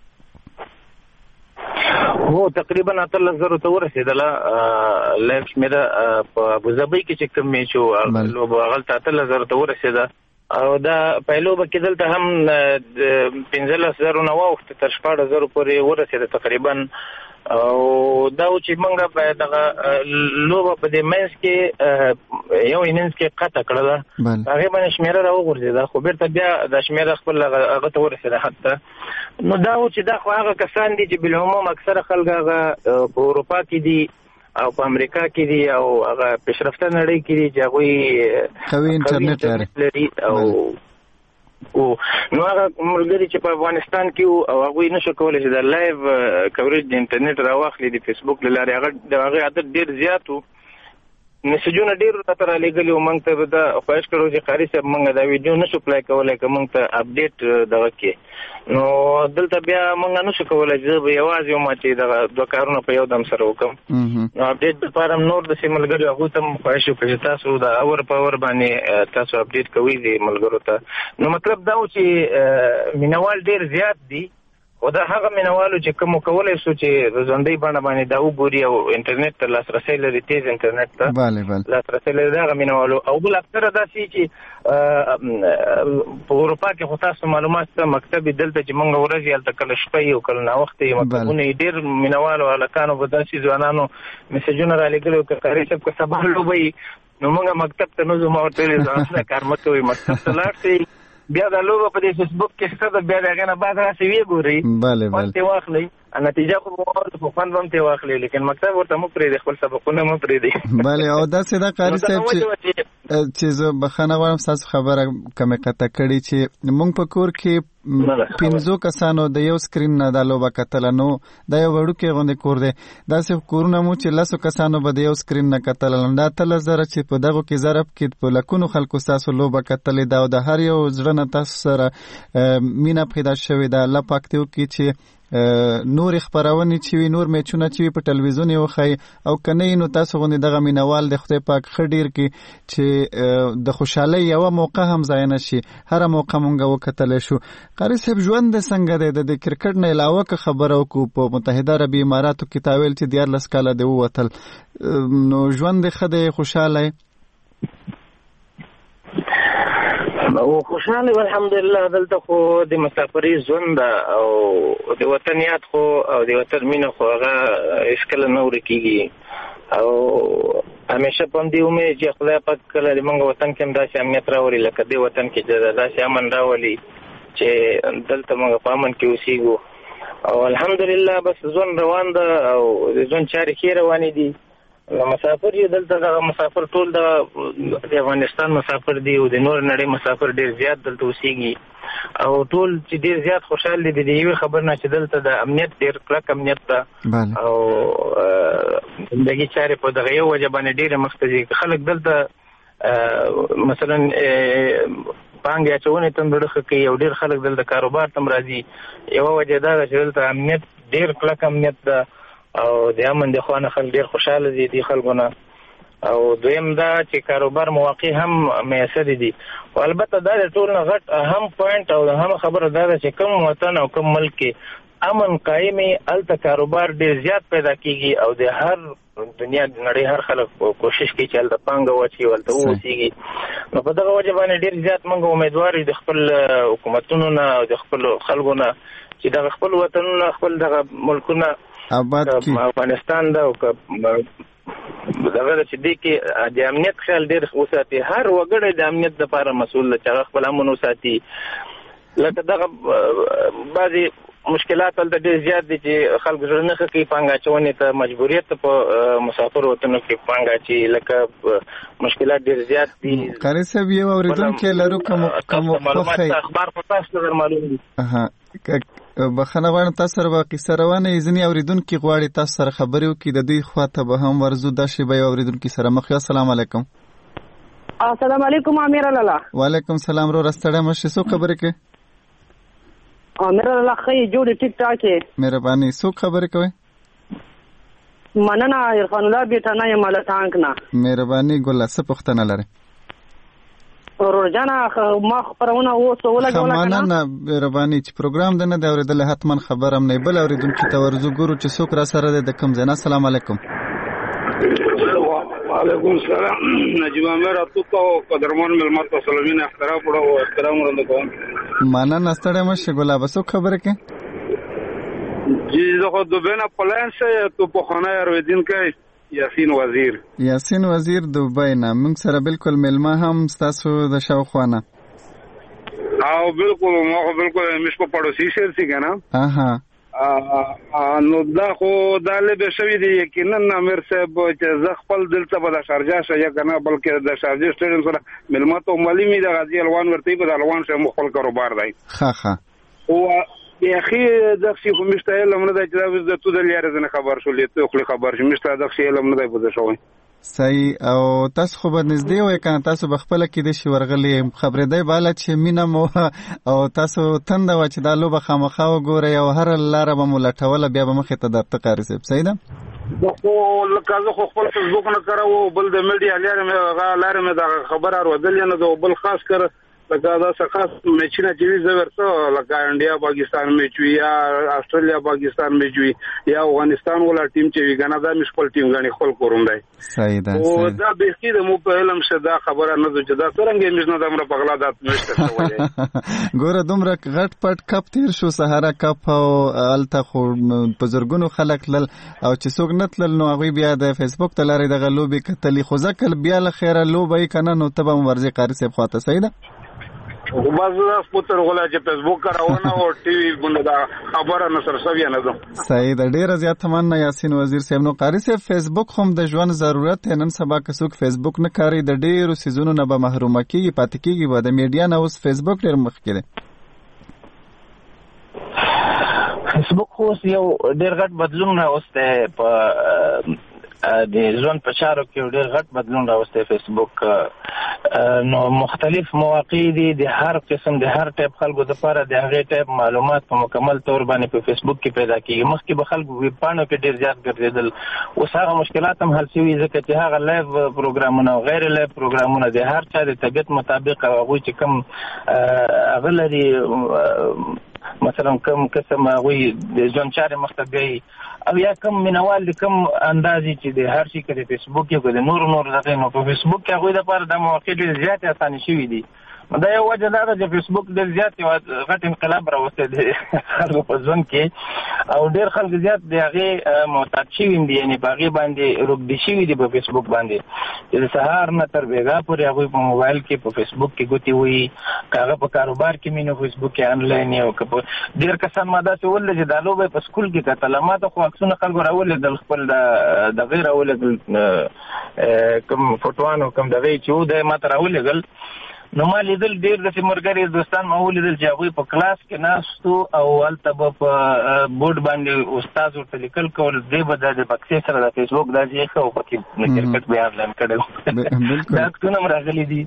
هو تقریبا اتلس زرو ته ورسېدله لایف شمیره په ابوظبي کې چې کوم میچ و لوبه هغلته اتلس زرو ته ورسېده او دا پیلوبه کې دلته هم پنځلس زرو نه واوښته تر شپاړس زرو پورې ورسېده تقریبا او دا و چې موږ په دغه لوبه په دې منځ کې یو انینس کې قطع کړه ده هغې باندې شمیره را وغورځېده خو بېرته بیا دا شمیره خپل هغه ته ورسېده حتی نو دا و چې دا خو هغه کسان دي چې بالعموم اکثره خلک هغه په اروپا کې دي او په امریکا کې دي او هغه پیشرفته نړۍ کې دي چې هغوی قوي انټرنیټ لري او او نو هغه ملګري چې په افغانستان کې او هغوی نشو کولی چې د لایو کوریج د انټرنیټ راواخلي د فیسبوک له لارې، هغه د هغې عدد ډېر زیات و، میسجونه ډېر راته رالېږلي وو. موږ ته به دا خواهش کړو چې قاري صاحب موږ دا ویډیو نشو پلی کولی که موږ ته اپډیټ دغه کړي. نو دلته بیا موږ نشو کولی چې زه به یوازې وم چې دغه دوه کارونه په یو دم سره وکړم. نو اپډیټ دپاره هم نور داسې ملګري هغوی ته هم خواهش وکړو چې تاسو د اور په اور باندې تاسو اپډیټ کوئ دې ملګرو ته. نو مطلب دا و چې مینوال ډېر زیات دي، او دا هغه مینوالو چې کوم کولی شو چې ژوندۍ بڼه باندې دا وګوري او انټرنیټ ته لاسرسی لري، تیز انټرنیټ ته لاسرسی لري، دا هغه مینوالو. او بل اکثره داسې چې په اروپا کې خو تاسو معلومات ته مکتب دلته چې موږ ورځې هلته کله شپه یو کله ناوخته یې مکتبونه یې ډېر مینوالو هلکانو به داسې ځوانانو میسجونه رالېږلي وو که قاري صاحب که سبا لوبه یي نو موږ مکتب ته نه ځو، ما ورته ویلې ځوانونه کار مه کوئ، مکتب ته لاړ شئ، بیا دا لوبه په دې فیسبوک کې شته ده، بیا د هغې نه بعد راسې ویې ګورئ، خوند ترې واخلئ، نتیجه خو به واورئ خو خوند به هم ترې واخلئ، لیکن مکتب ورته مه پرېږدئ، خپل سبقونه مه پرېږدئ. بلې او داسې ده قاري صاحب چې چې زه بخښنه غواړم ستاسو خبره کمې قطع کړې چې موږ په کور کې پنځو کسانو د یو سکرین نه دا لوبه کتله، نو دا یو وړوکی غوندې کور دی، داسې کورونه مو چې لسو کسانو به د یو سکرین نه کتله، نو دا اتلس زره چې په دغو کې ضرب کې په لکونو خلکو ستاسو لوبه کتلې ده او د هر یو زړه نه تاسو سره مینه پیدا شوې ده. الله پاک دې وکړي چې نور خبرونه چې وي، نور میچونه چې وي په ټلویزیون یې وښایي، او که نه نو تاسو غوندې دغه مینوال د خدای پاک ښه ډېر کړي چې د خوشحالۍ یوه موقع هم ضایع نه شي، هره موقع مونږ وکتلی شو. قاري صاحب ژوند د څنګه دی؟ د کرکټ نه علاوه که خبره وکړو په متحده عربي اماراتو کې تا ویل چې دیارلس کاله دې ووتل، نو ژوند دې ښه دی، خوشحاله یې؟ او خوشحاله الحمدلله. دلته خو د مسافرۍ ژوند ده او د وطن یاد خو او د وطن مینه خو هغه هېڅکله نه ورکېږي، او همیشه په همدې امید چې خدای پاک کله زموږ وطن کې هم داسې امنیت راولي لکه دې وطن کې چې داسې امن راولي چې دلته موږ په امن کې اوسېږو. او الحمدلله بس ژوند روان ده او د ژوند چارې ښې روانې دي. مسافر یې دلته دغه مسافر ټول د افغانستان مسافر دي او د نور نړۍ مسافر ډېر زیات دلته اوسېږي، او ټول چې ډېر زیات خوشحال دي د یوې خبر نه چې دلته د امنیت ډېر کلک امنیت ده او زندګي چارې په دغه یو وجه باندې ډېرې مخته ځي. خلک دلته مثلا پانګې اچونې ته هم زړه ښه کوي او ډېر خلک دلته کاروبار ته هم راځي. یوه وجه دا ده چې دلته امنیت ډېر کلک امنیت ده او د امن د خوا نه خلک ډېر خوشحاله دي دي خلکو نه. او دویم دا چې کاروبار مواقع هم میسر دي، او البته دا د ټول نه غټ اهم پوینټ او اهم خبره دا ده چې کوم وطن او کوم ملک کې امن قایمي هلته کاروبار ډېر زیات پیدا کېږي او د هر دنیا د نړۍ هر خلک کوشش کوي چې هلته پانګه واچوي او هلته واوسېږي. نو په دغه وجه باندې ډېر زیات موږ امیدوار یو د خپل حکومتونو نه او د خپلو خلکو نه چې دغه خپل وطنونه خپل دغه ملکونه آباد کی افغانستان دا او دغه چې دی کې د امنیت خیال ډېر وساتي، هر وګړی د امنیت لپاره مسؤل دی چې هغه خپل امن وساتي. لکه دغه بعضې مشکلات هلته ډېر زیات دي چې خلک زړه نه ښه کوي پانګه اچونې ته مجبوریت په مسافر وطنو کې پانګه اچوي، لکه مشکلات ډېر زیات دي. قاري صاحب یو اورېدونکی لرو کوم معلومات اخبار په تاسو سره معلوم دي. بخښنه غواړم تاسو سره به قصه روانه یي، ځینې اورېدونکي غواړي تاسو سره خبرې وکړي، د دوی خوا ته به هم ورځو. دا شیبه یو اورېدونکي سره مخ یو. السلام علیکم. السلام علیکم امیر الله. وعلیکم السلام. رو رستړی مشه څوک خبرې کوي؟ امیر الله خی جوړې ټیک ټاک یې. مهرباني څوک خبرې کوي؟ مننه عرفان الله بیٹانه یم له ټانک نه. مهرباني ګله څه پوښتنه لرئ؟ روزانه ما خبرونه اوس ولګوله کنه. نه مهرباني چې پروګرام دنه د اورېدل حتما خبرم نه بل اورېدونکي ته ورزو ګورو چې څوک را سره د کوم ځای. السلام علیکم. وعلیکم السلام. نجیب امیر اتو کو قدرمن ملمت سلامین احترام پړو احترام ورنده کوم. معنا نستړی مشه ګلا بسو خبره کې جی زه خو دوبه نه پلان سه تو په خانه ارویدین کې یاسین وزیر. یاسین وزیر دوبه نه موږ سره بالکل ملما هم تاسو د شاوخوانه. او بالکل ما خو بالکل مش په پړوسی شهر سي کنه. اها نو دا خو دا لبه شوی دی یقینا امیر صاحب چې ز خپل دلته په شارجه شې کنه بلکې د شارجه سټیډیم سره ملمت او مالی می د غازی الوان ورته په الوان شه مخول کاروبار دی ها ها او د اخی د شي خو مشته لمنه د چې د تو د لیاره زنه خبر شو لیته خو خبر شو مشته د شي لمنه د بده شوی صحیح. او تاسو خو به نږدې وای کنه تاسو بخپل کې د شي ورغلی خبرې دی بالا چې مینا مو او تاسو تند و چې دا لوبه خامخا وګورئ او هر لاره به مولټول بیا به مخه ته درته قاری صاحب صحیح ده خو لکه خو خپل فیسبوک نه کراو بل د میډیا لاره مې لاره مې د خبر اورول نه د بل خاص کر لکه دا څه خاص میچونه چې وی زورته لکه انډیا پاکستان میچ وی یا استرالیا پاکستان میچ وی یا افغانستان ولا ټیم چې وی کنه دا مش خپل ټیم غني خپل کوم دی صحیح ده او دا به کې د مو په علم شدا خبره نه ده چې دا څنګه میچ نه د امر پغلا دات نشته وایي ګوره دومره غټ پټ کپ تیر شو سهارا کپ او الته خو بزرګونو خلک لل او چې څوک نتل نو هغه بیا د فیسبوک تلاري د غلوبي کتلی خو ځکه بیا له خیره لوبي کنه نو تبه ورزي قاری صاحب خواته صحیح ده وبازو سپوتر غلا چې فیسبوک کراونه او ټي وي باندې دا خبره نشر سوي نه ده صحیح ده. ډیر زیات تمنا یاسین وزیر صاحب نو قاری صاحب فیسبوک هم د ژوند ضرورت نن سبا که څوک فیسبوک نه کاری د ډیرو سيزونو نه به محروم کیږي پاتې کیږي به د میډیا نه اوس فیسبوک ډیر مخ کړي. فیسبوک خو یو ډیر غټ بدلون راوسته په د ژوند په چارو کې ډېر غټ بدلون راوستی فیسبوک نو مختلف مواقع دي د هر قسم د هر ټایپ خلکو لپاره د هغې ټایپ معلومات په مکمل طور باندې په فیسبوک کې پیدا کېږي. مخکې به خلکو ویب پاڼو کې ډېر زیات ګرځېدل اوس هغه مشکلات هم حل شوي ځکه چې هغه لایو پروګرامونه او غیر لایو پروګرامونه د هر چا د طبیعت مطابق او هغوی چې کوم هغه لري مثلا کوم قسم هغوی د ژوند چارې مخته بیایي او یا کم مینوال د کم اندازې چې د هر شي کې د فیسبوک کې د نور نور دغه نو په فیسبوک کې هغوی لپاره د مواقع ډېرې زیاتې اسانې شوي دي. دا یو وجه دا ده چې فیسبوک ډېر زیات یو غټ انقلاب راوستی دی خلکو په ژوند کې او ډېر خلک زیات د هغې معتاد شوي دي یعنې په هغې باندې روږدي شوي دي په فیسبوک باندې چې د سهار نه تر بېګا پورې هغوی په موبایل کې په فیسبوک کې ګوتې وهي که هغه په کاروبار کې مې نو فیسبوک کې انلاین او که په ډېر کسان ما داسې ولید چې دا لوبه یې په سکول کې کتله ما ته خو عکسونه خلکو راولیدل خپل د دغې راولیدل کوم فوټوانو کوم دغې چې و دی ما ته راولیدل نو ما لیدل ډېر داسې ملګري دوستان ما ولیدل چې هغوی په کلاس کې ناستو او هلته به په بورډ باندې استاد ورته لیکل کول دی به دا د بکسې سره د فیسبوک داسې ایښه او پکې کرکټ به انلاین کړی دا عکسونه هم راغلي دي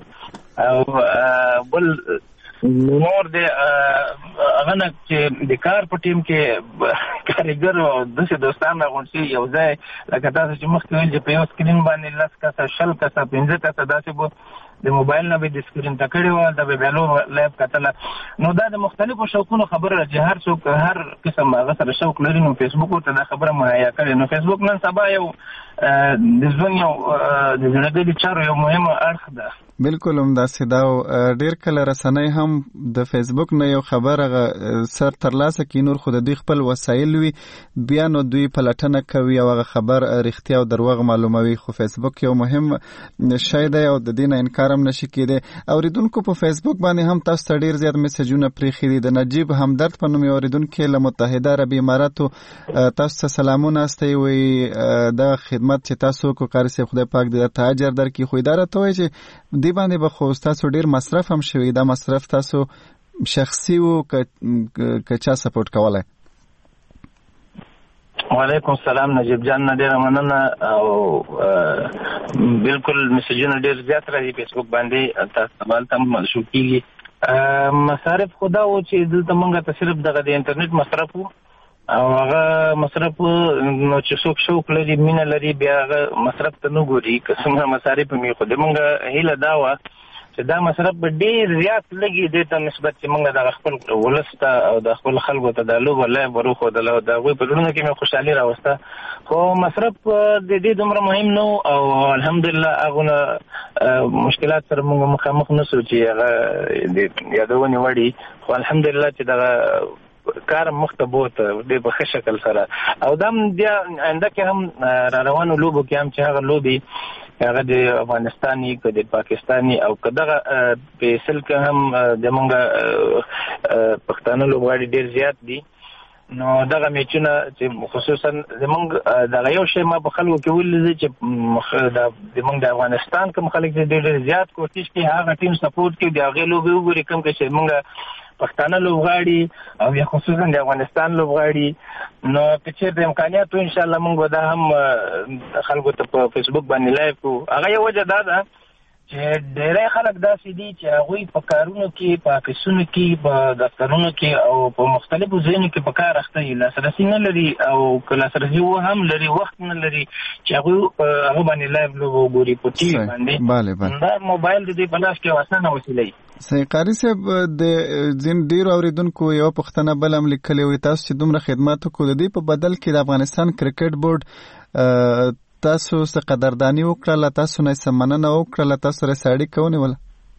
او بل نور د هغه نه چې د کار په ټیم کې کارګر او داسې دوستان راغونډ شوي یو ځای لکه تاسو چې مخکې ویل چې په یو سکرین باندې لس کسه شل کسه پنځه کسه داسې به د موبایل نه به د سکرین ته کړې وه دا به بیا لوبه لایب کتله نو دا د مختلفو شوقونو خبره ده چې هر څوک هر قسم هغه سره شوق لري نو فیسبوک ورته دا خبره مهیا کړې نو فیسبوک نن سبا یو د ژوند یو د زندګۍ چارو یو مهمه اړخ ده. بالکل هم داسې دا ډېر کله رسنۍ هم د فیسبوک نه یو خبر هغه سر ترلاسه کړي نور خو د دوی خپل وسایل وي بیا نو دوی پلټنه کوي او هغه خبر رښتیا او دروغ معلوموي خو فیسبوک یو مهم شی دی او د دې نه انکار هم نشي کېدی. اوریدونکو په فیسبوک باندې هم تاسو ته ډېر زیات میسجونه پرېښي دي د نجیب همدرد په نوم یو اوریدونکي له متحده عربي اماراتو تاسو ته سلامونه استوي وایي دغه خدمت چې تاسو وکړو قاري صاحب خدای پاک دې درته اجر درکړي خو دا راته وایي چې دی باندې به خو تاسو ډیر مصرف هم شوي دا مصرف تاسو شخصي وو که چا سپورټ کولی؟ وعلیکم السلام نجیب جان نه ډیره مننه او بالکل میسجونه ډیر زیات راځي فیسبوک باندې تاسو هلته هم شو کېږي مصارف خو دا و چې دلته موږ ته صرف دغه د انټرنیټ مصرف وو او هغه مصرف نو چې څوک شوق لري مینه لري بیا هغه مصرف ته نه ګوري که څومره مصارف هم وي خو د موږ هیله دا وه چې دا مصرف به ډېر زیات لګي دې ته نسبت چې موږ دغه خپل ولس ته او د خپل خلکو ته دا لوبه لایب وروښودله د هغوی په زړونو کې مې خوشحالي راوسته خو مصرف د دې دومره مهم نه او الحمدلله هغونه مشکلات سره موږ مخامخ نه سو چې هغه د یادونې وړي خو الحمدلله چې دغه کار مخته بوت د په ښه شکل سره او دا بیا آینده کې هم را روانو لوبو کې هم چې هغه لوبې هغه د افغانستاني که د پاکستاني او که دغه په اصل کې هم د موږ پښتانه لوبغاړي ډېر زیات دي نو دغه میچونه چې خصوصا زمونږ دغه یو شی ما په خلکو کې ولیدل چې د زمونږ د افغانستان کوم خلک چې ډېر زیات کوشش کوي هغه ټیم سپورټ کوي د هغې لوبې وګوري کوم چې زمونږ پښتانه لوبغاړي او یا خصوصا د افغانستان لوبغاړي نو که چېرته د امکانیاتو انشاءالله مونږ به دا هم خلکو ته په فیسبوک باندې لایو کړو. هغه یو وجه دا ده چې ډېری خلک داسې دي چې هغوی په کارونو کې په افیسونو کې په دفترونو کې او په مختلفو ځایونو کې په کار اخته وي لاسرسي نه لري او که لاسرسي و هم لري وخت نه لري چې هغوی هغه باندې لایو لوبه وګوري په ټي وي باندې. دا موبایل د دوی په لاس کې یو اسانه وسیله وي. صحیح. قاري صاحب د ځین ډېرو اورېدونکو یوه پوښتنه بل هم لیکلې وي تاسو چې دومره خدمات وکړو د دې په بدل کې د افغانستان کرکټ بورډ تاسو څه قدرداني وکړله تاسو نه څه مننه وکړله تاسو سره څه اړیکه ونیوله؟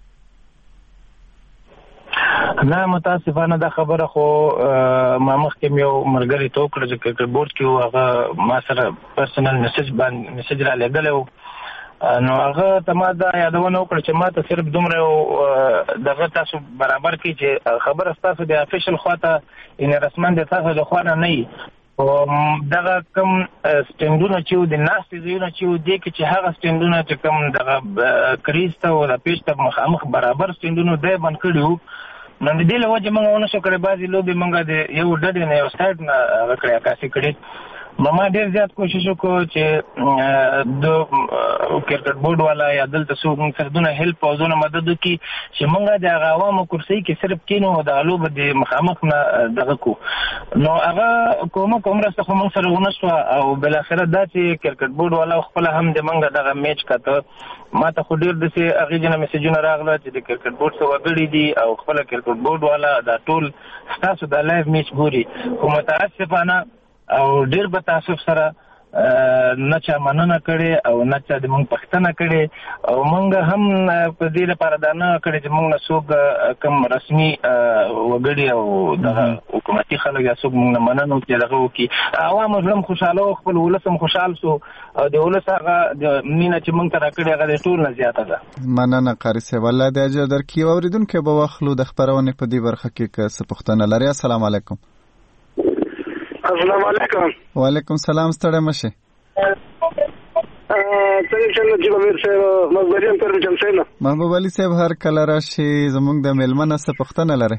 نه متاسفانه دا خبره خو ما مخکې مې یو ملګري ته وکړه چې کرکټ بورډ کې و هغه ما سره پرسنل میسج باندې میسج را لېږلی و نو هغه ته ما دا یادونه وکړه چې ما ته صرف دومره یو دغه تاسو برابر کړي چې خبره ستاسو د افیشل خوا ته یعنې رسما د تاسو د خوا نه نه وي دغه کوم سټینډونه چې د ناستې ځایونه چې و دې کې چې هغه سټینډونه چې کوم دغه کریز ته او د پیش ته مخامخ برابر سټینډونه دی بند کړي وو نو د دې له وجې موږ ونه شو کړی بعضې لوبې موږ د یو ډډې نه یو سایډ نه هغه کړی عکاسي کړي. ما ډېر زیات کوشش وکړو چې د کرکټ بورډ والا یا دلته څوک موږ سره دونه هیلپ او دونه مدد وکړي چې موږ د هغه عوامو کرسۍ کې صرف کینو او د لوبه د مخامخ نه دغه کړو نو هغه کومک مرسته خو موږ سره ونه شوه او بالاخره دا چې کرکټ بورډ والا خپله هم د موږ دغه میچ کاته ما ته خو ډېر داسې هغې جنه میسجونه راغله چې د کرکټ بورډ څه وګړي دي او خپله کرکټ بورډ والا دا ټول ستاسو د لایف میچ ګوري خو متاسفانه او ډېر به تاسف سره نه چا مننه کړې او نه چا د مونږ پښتنه کړې او مونږ هم په دې لپاره دا نه کړې چې مونږ نه څوک کوم رسمي وګړي او دغه حکومتي خلک یا څوک مونږ نه مننه چې دغه وکړي عوامو زړه هم خوشحاله و خپل ولس هم خوشحال سو او د ولس هغه مینه چې مونږ ته راکړې هغه د ټول نه زیاته ده. مننه قاري صاحب الله دې اجر درکړي. اورېدونکي به واخلو د خپرونې په دې برخه کې که څه پوښتنه لري. السلام علیکم. السلام علیکم. وعلیکم سلام. ستړی مشه. څنګه چې جیب امیر صاحب مزبری هم تر جم صاحب محبوب علي صاحب هر کله راشي زموږ د میلمنه څه پوښتنه لري؟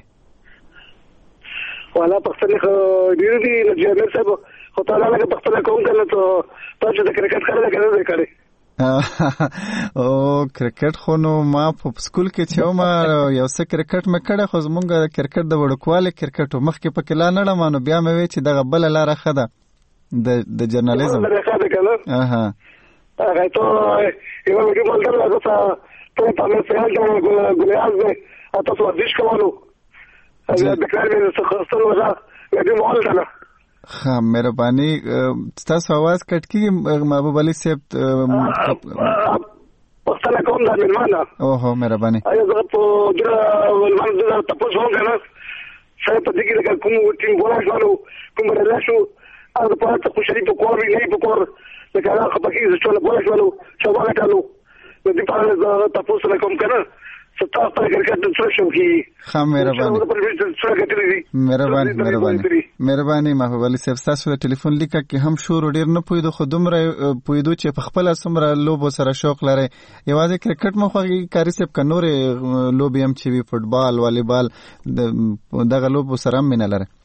والا پښتنه خو ډیر دي چې امیر صاحب خو تعالی له پښتنه کوم کنه ته تاسو د کرکټ خبره کوي کړي او کرکټ خو نو ما په سکول کې چې ما یو څه کرکټ مې کړی خو زمونږ د کرکټ د وړوکوالي کرکټ مخکې پکې لا نه ړم نو بیا مې وی چې دغه بله لاره ښه ده د د جرنالیزم اها هغه ته یو ویډیو مونږ درلود ته په مې سهال د ګلیاز به تاسو ورزش کوو هغه د کار مې څه خاصه وځه دې مول ده ها مهرباني تاسو आवाज کټ کی محبوب علي صاحب پښتنه کوم د میلمانه اوه مهرباني ایا زه په دغه ولمن د تاسو هم کنه څه په دې کې کوم ټیم بولاښلو کوم راشو او په تاسو شریف کور نه په کور لکه هغه خپګي چې ټول بولاښلو چې واغټالو د دې په اړه تاسو سره کوم کنه ستاسو په کرکټ د څه شو کی ها مهرباني مهرباني مهرباني مهرباني محبوب علي صاحب تاسو د ټلیفون لیکه کې هم شور ډیر نه پویدو خو دومره پویدو چې په خپل سمره لوبو سره شوق لري یوازې کرکټ مخ خوږي کاری صاحب ک نور لوبي هم چې وی فوټبال والیبال دغه لوبو سره هم نه لري.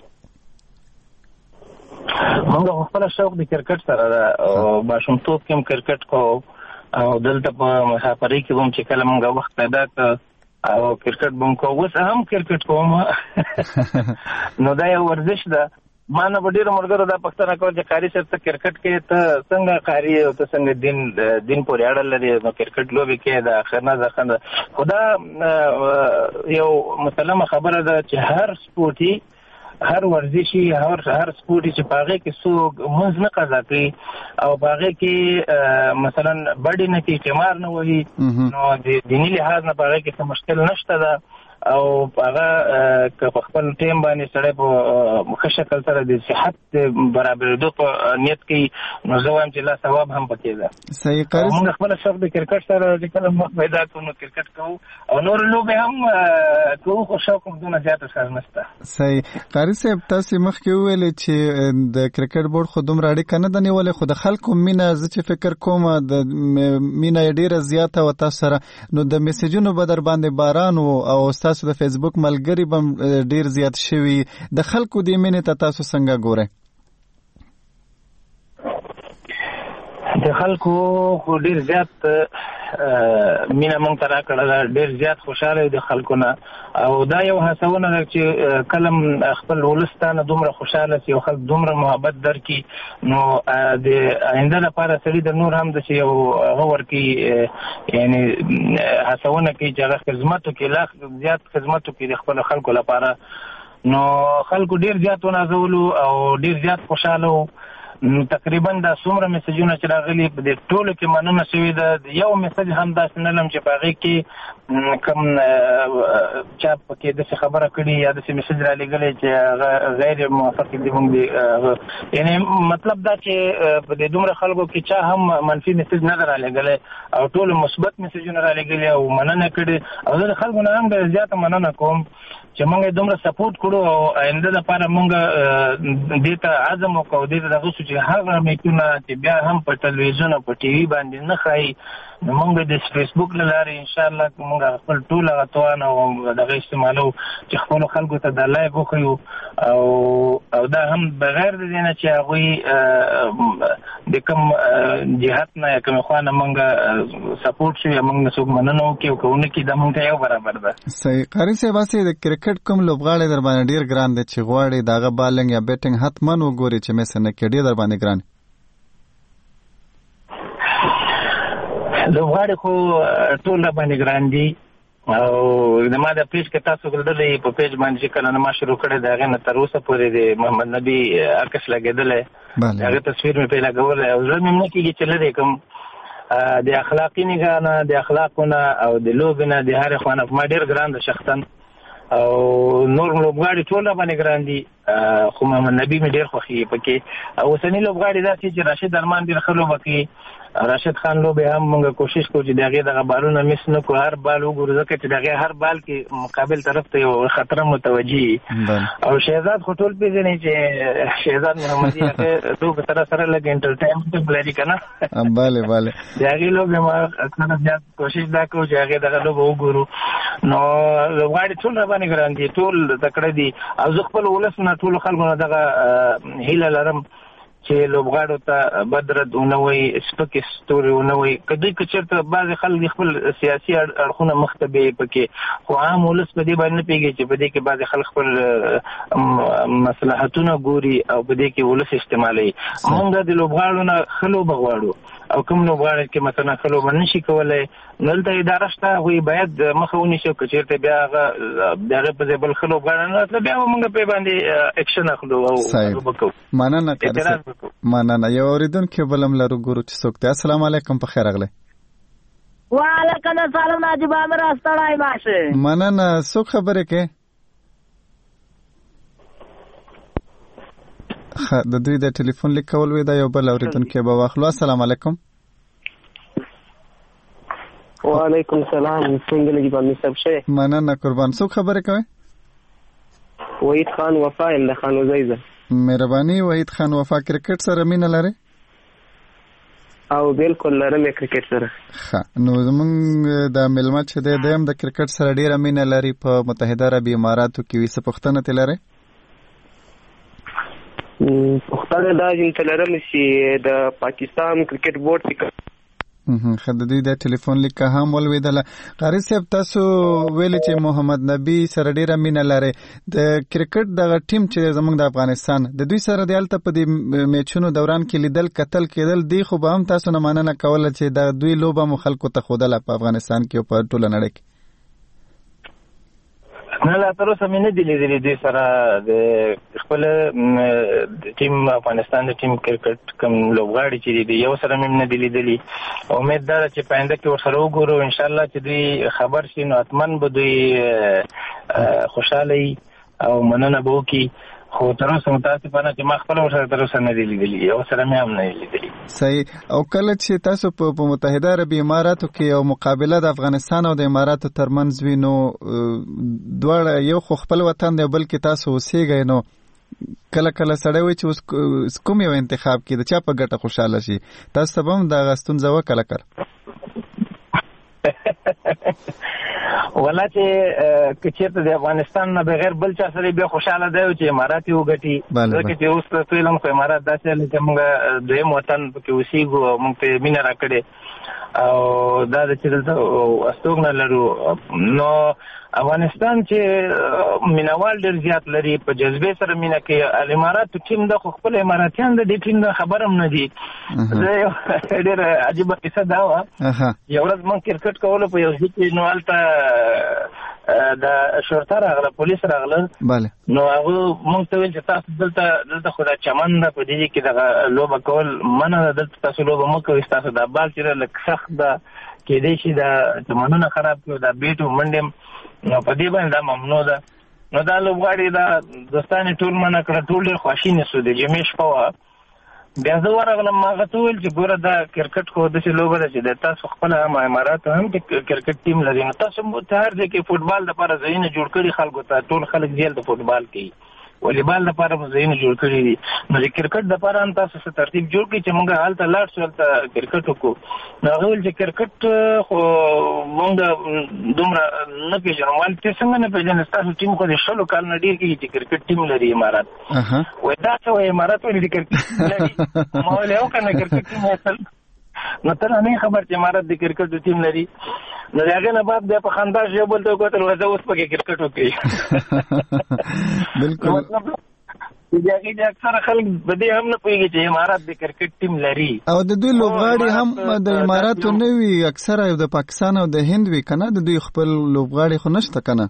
موږ خپل شوق د کرکټ سره او ماشومتوب کې هم کرکټ کو او دلته په مسافرۍ کې هم چې کله موږ وخت پیدا کړ او کرکټ بم کو اوس هم کرکټ کوم نو دا یو ورزش ده. ما نه ډېر مرګره دا پښتنه کوي چې قاری صاحب ته کرکټ کې ته څنګه قاری او ته څنګه دین دین پورې اړه لري نو کرکټ لوبي کې دا خرنا ځخنه خدا یو مسلمه خبره ده چې هر سپورتي هر ورزشي هر هر سپورتي چې پاغه کې سو منځ نه قضا کوي او پاغه کې مثلا بډې نه کې کمار نه وهي نو د دیني لحاظ نه پاغه کې څه مشکل نشته ده او هغه که په خپل ټیم باندې سره په مخ شکل سره د صحت برابرېدو په نیت کې نو زه وایم چې لا ثواب هم پکې ده. صحیح قاری موږ خپل شوق د کرکټ سره چې کله مخ پیدا کوو نو کرکټ کوو او نور لوبې هم کوو خو شوق هم دونه زیاته سره نشته. صحیح قاری صاحب تاسو مخکې وویل چې د کرکټ بورډ خو دومره اړیکه نه ده نیولې خو د خلکو مینه زه چې فکر کوم د مینه ډیره زیاته و تاسو سره نو د میسجونو به در باندې باران او تاسو د فیسبوک ملګری بم ډیر زیات شوی د خلکو د مینې ته تاسو څنګه ګورئ؟ د خلکو خو ډیر زیات مینه مونږ ته راکړله، ډیر زیات خوشاله د خلکو نه او دا یو هڅونه ده چې کلم خپل ولستانه دومره خوشاله سي او خلک دومره محبت درکړي نو د آینده لپاره سړي د نور هم د یو غور کې یعنی هڅونه کوي چې هغه خدمت وکړي، لا زیات خدمت وکړي د خپل خلکو لپاره. نو خلکو ډیر زیات ونازولو او ډیر زیات خوشاله وو. تقریبا دا څومره میسجونه چې راغلي په دې ټولو کې مننه شوې ده. یو میسج هم داسې نه لرم چې په هغې کې کوم چا پکې داسې خبره کړي یا داسې میسج رالېږلی چې هغه غیر موافق دي موږ یعنی مطلب دا چې په دې دومره خلکو کې چا هم منفي میسج نه ده رالېږلی او ټولو مثبت میسجونه رالېږلي او مننه کړي او زه د خلکو نه هم ډېره زیاته مننه کوم چې موږ دومره سپورټ کړو او آینده لپاره موږ دې ته عزم وکړو دې ته دغه شو چې هغه میکونه چې بیا هم په ټلویزیون او په ټي وي باندې نه ښایي نو موږ د فیسبوک له لارې انشاءالله موږ خپل ټول هغه توان او دغه استعمالو چې خپلو خلکو ته دا لایو وښیو او او دا هم بغیر د دې نه چې هغوی د کوم جهت نه یا کومې خوا نه موږ سپورټ شو یا موږ نه څوک مننه وکړي او که ونه کړي دا موږ ته یو برابر ده. صحیح. قاري صاحب هسې د کرکټ کوم لوبغاړی در باندې ډېر ګران دی چې غواړي د هغه بالنګ یا بیټنګ حتما وګوري چې مې نه کړي در باندې ګران لوبغاړي خو ټول را باندې ګران دي او د ما د پیج کې تاسو ګرځېدلی په پیج باندې چې کله نه ما شروع کړی د هغې نه تر اوسه پورې د محمد نبي عکس لګېدلی د هغې تصویر مې پرې لګولی او زړه مې نه کېږي چې لرې کوم د اخلاقي نګاه نه د اخلاقو نه او د لوبې نه د هرې خوا نه ما ډېر ګران ده شخصا او نور لوبغاړي ټول را باندې ګران دي خو محمد نبي مې ډېر خوښېږي پکې او اوسني لوبغاړي داسې چې راشد ارمان ډېر ښه لوبه کوي. راشد خان لوبې هم موږ کوشش کوو چې د هغې دغه بالونه مس نه کړو، هر بال وګورو ځکه چې د هغې هر بال کې مقابل طرف ته یو خطره متوجي او شهزاد خو ټول پېژني چې شهزاد محمدي هغې لوبې سره سره لږ انټرټینمنټ هم لري که نه بله بله د هغې لوبې ما اکثره زیات کوشش دا کوو چې هغې دغه لوبه وګورو. نو لوبغاړي ټول را باندې ګران دي، ټول تکړه دي او زه خپل ولس نه ټولو خلکو نه دغه هیله لرم چې لوبغاړو ته بدرد ونه وایي، سپکې ستوري ونه وایي. که دوی که چېرته بعضې خلک خپل سیاسي اړخونه مخته بیایي پکې خو عام ولس په دې باندې نه پوهېږي چې په دې کې بعضې خلک خپل مصلحتونه ګوري او په دې کې ولس استعمالوي. موږ د لوبغاړو نه ښه لوبه غواړو او کوم لوبغاړی چې مثلا ښه لوبه نه شي کولی نو دلته اداره شته هغوی باید مخه ونیسي او که چېرته بیا هغه د هغې په ځای بل ښه لوبغاړی نه راتله بیا به موږ پرې باندې اکشن اخلو او لوبه کوو. مننه قاري صاحب، مننه. یو اورېدونکی بل هم لرو، ګورو چې څوک دی. السلام علیکم، په خیر راغلی. وعلیکم السلام ناجب عامر ستړی باشه. مننه. څوک خبرې کوي؟ د دوی د ټلیفون لیک کول وی دا یو بل اورېدونکی به واخلو. السلام علیکم. وعلیکم السلام. څنګه نجیب امیر صاحب شه؟ مننه قربان. څوک خبرې کوي؟ وحید خان وفا یم د خان وزیزه. مهرباني. وحید خان وفا کرکټ سره مینه لري؟ او بالکل لرم کرکټ سره. ښه، نو زمونږ د میلمه چې دی دی هم د کرکټ سره ډېره مینه لري. په متحده عربي اماراتو کې وي، څه پوښتنه ترې لرئ؟ پوښتنه دا چې لرم چې د پاکستان کرکټ بورډ چې ښه د دوی د ټلیفون لیک هم ولوېدله. قاري صاحب تاسو ویلي چې محمد نبي سره ډېره مینه لرئ. د کرکټ دغه ټیم چې زموږ د افغانستان د دوی سره د هلته په دې میچونو دوران کې لیدل کتل کېدل دی خو به هم تاسو نه مننه کوله چې د دوی لوبه مو خلکو ته ښودله په افغانستان کې او په ټوله نړۍ کې؟ نه لا تر اوسه مې نه دي لیدلي دوی سره د خپل ټیم افغانستان د ټیم کرکټ کوم لوبغاړي چې دي یو سره مې نه دي لیدلي. امید ده چې په آینده کې ورسره وګورو ان شاء الله چې دوی خبر شي نو حتمن به دوی خوشاله او مننه به وکړي. خو تر اوسه متاسفانه چې ما خپل ورسره تر اوسه نه دي لیدلي یو سره مې هم نه لیدلي. صحیح. او کله چې تاسو په متحده عربي اماراتو کې یو مقابله د افغانستان او د اماراتو ترمنځ وي نو دواړه یو خو خپل وطن دی بلکې تاسو اوسېږئ نو کله کله سړی وایي چې اوس کوم یو انتخاب کې د چا په ګټه خوشحاله شي تاسو ته به هم دغه ستونزه وه کله کله؟ ولا چې که چېرته د افغانستان نه بغیر بل چا سره بیا خوشحاله دی چې امارات یې وګټي ځکه چې اوس فعلا خو امارات داسې دی چې موږ دویم وطن پکې اوسېږو او موږ ته مینه راکړې او دا د چې دلته استوګنه لرو نو افغانستان چې مینوال ډېر زیات لري په جذبې سره مینه کوي. الاماراتو ټیم د خو خپل اماراتیان د دې ټیم نه خبر هم نه دي. ډېر عجیبه قصه دا وه یو ورځ موږ کرکټ کولو په یو ځای کې نو هلته د شرطه راغله پولیس راغله نو هغه موږ ته ویل چې تاسو دلته دلته خو دا چمن ده په دې کې دغه لوبه کول منع ده دلته تاسو لوبه مه کوئ ستاسو دا بال چې لږ سخت ده کېدای شي دا چمنونه خراب کړي دا بیټ و منډې نو په دې باندې دا ممنوع ده. نو دا لوبغاړي دا دوستانې ټول منع کړه ټول ډېر خواشینې شو د جمعې شپه وه بیا زه ورغلم ما هغه ته وویل چې ګوره دا کرکټ خو داسې لوبه ده چې د تاسو خپله هم اماراتو هم کرکټ ټیم لري نو تاسو ته هر ځای کې فوټبال دپاره ځایونه جوړ کړي خلکو ته ټول خلک زیل د فوټبال کوي والیبال دپاره مو ځایونه جوړ کړي دي نو د کرکټ دپاره هم تاسو څه ترتیب جوړ کړي چې موږ هلته لاړ شو هلته کرکټ وکړو. نو هغه ویل چې کرکټ خو موږ دومره نه پېژنو ویل ته څنګه نه پېژنې ستاسو ټیم خو د شلو کال نه ډېر کېږي چې کرکټ ټیم لري امارات. وایي دا څه وایي امارات ولې د کرکټ لري ما ویل او که نه کرکټ ټیم اصل نو ته نه خبر چې امارات د کرکټ ټیم لري نو د هغې نه بعد بیا په خندا شو یو بل ته وکتل وایي زه اوس پکې کرکټ وکړي. بلکل مطلب د هغې د اکثره خلک په دې هم نه پوهېږي چې امارات د کرکټ ټیم لري او د دوی لوبغاړي هم د اماراتو نه وي اکثره د پاکستان او د هند وي که نه د دوی خپل لوبغاړي خو نشته که نه؟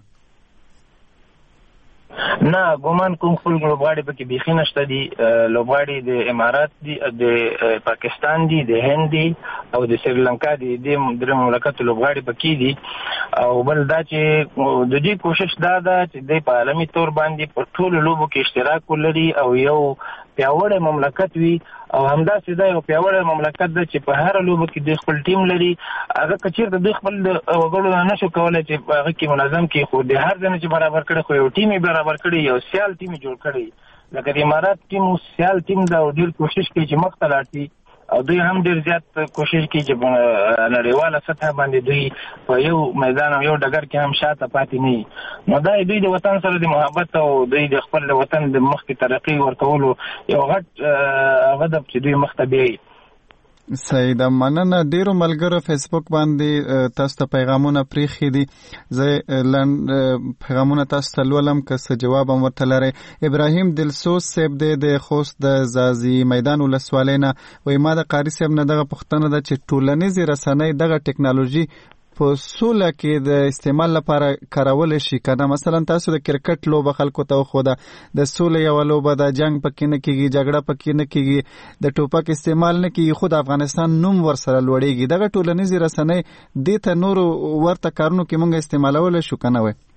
نه ګومان کوم خپل لوبغاړي پکې بیخي نشته دي. لوبغاړي د امارات دي د پاکستان دي د هند دي او د سریلانکا دي د درې مملکتو لوبغاړي پکې دي او بل دا چې د دې کوشش دا ده چې د په عالمي طور باندې په ټولو لوبو کې اشتراک ولري او یو پیاوړی مملکت وي او همداسې دا یو پیاوړی مملکت ده چې په هره لوبه کې دوی خپل ټیم لري. هغه که چېرته دوی خپل وګړو نه نشو کولی چې په هغه کې منظم کړي خو د هر ځای نه چې برابر کړي خو یو ټیم یې برابر کړي یو سیال ټیم یې جوړ کړی لکه د امارات ټیم سیال ټیم ده او ډېر کوشش کوي چې مخ ته لاړ شي او دوی هم ډېر زیات کوشش کوي چې په نړیواله سطح باندې دوی په یو میدان او یو ډګر کې هم شاته پاتې نه وي. نو دا دوی د وطن سره د محبت او دوی د خپل وطن د مخکې ترقي ورکولو یو غټ هغه ده چې دوی مخ ته بیایي. صحیح ده. مننه. ډیرو ملګرو فیسبوک باندې تاسو ته پیغامونه پریښي دي زه لنډ پیغامونه تاسو ته لولم که څه جواب هم ورته لرئ. ابراهیم دلسوز صاحب دی د خوست د زازي میدان ولسوالۍ نه وایي ما د قاري صاحب نه دغه پوښتنه ده چې ټولنیزې رسنۍ دغه ټکنالوژي په سوله کې د استعمال لپاره کارول شي کنه؟ مثلا تاسو د کرکټ لوبه خلکو ته خو د سوله یو لوبه د جنگ پکې نه کیږي جګړه پکې نه کیږي د ټوپک استعمال نه کیږي خو د افغانستان نوم ورسره لوړیږي دغه ټولنیزې رسنۍ دې ته نور ورته کارونو کې مونږ استعمالول شو کنه؟ وای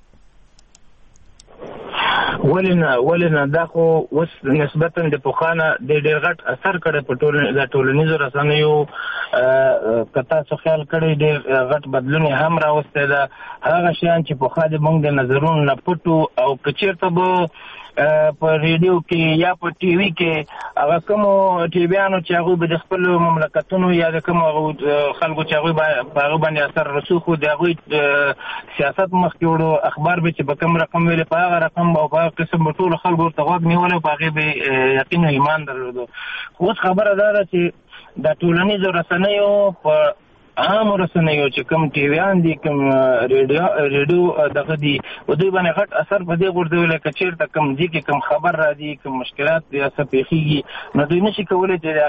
ولنه ولنه دا خو اوس نسبتا د پوخانه د ډېر غټ اثر کړی په ټول د ټولنیزو رسنیو که تاسو خیال کړی ډېر غټ بدلون هم راوستی ده. هغه شیان چې پخوا د موږ د نظرونو نه پټو او که چېرته به په ریډیو کې یا په ټي وي کې هغه کومو ټیویانو چې هغوی به د خپلو مملکتونو یا د کومو خلکو چې هغوی په هغه باندې اثر رسوخ و د هغوی سیاست مخکې وړو اخبار به چې په کوم رقم ویلې په هغه رقم او په هغه قسم به ټولو خلکو ورته غوږ نیولی په هغې به یقین او ایمان درلودو. خو اوس خبره دا ده چې د ټولنیزو رسنیو په عام رسنیو چې کوم ټیویان دي کوم ریډیو ریډیو دغه دي و دوی باندې غټ اثر په دې ورته لکه چیرته کوم دي کې کوم خبر را دي کوم مشکلات دي څه پیخيږي نو دوی نشي کولای چې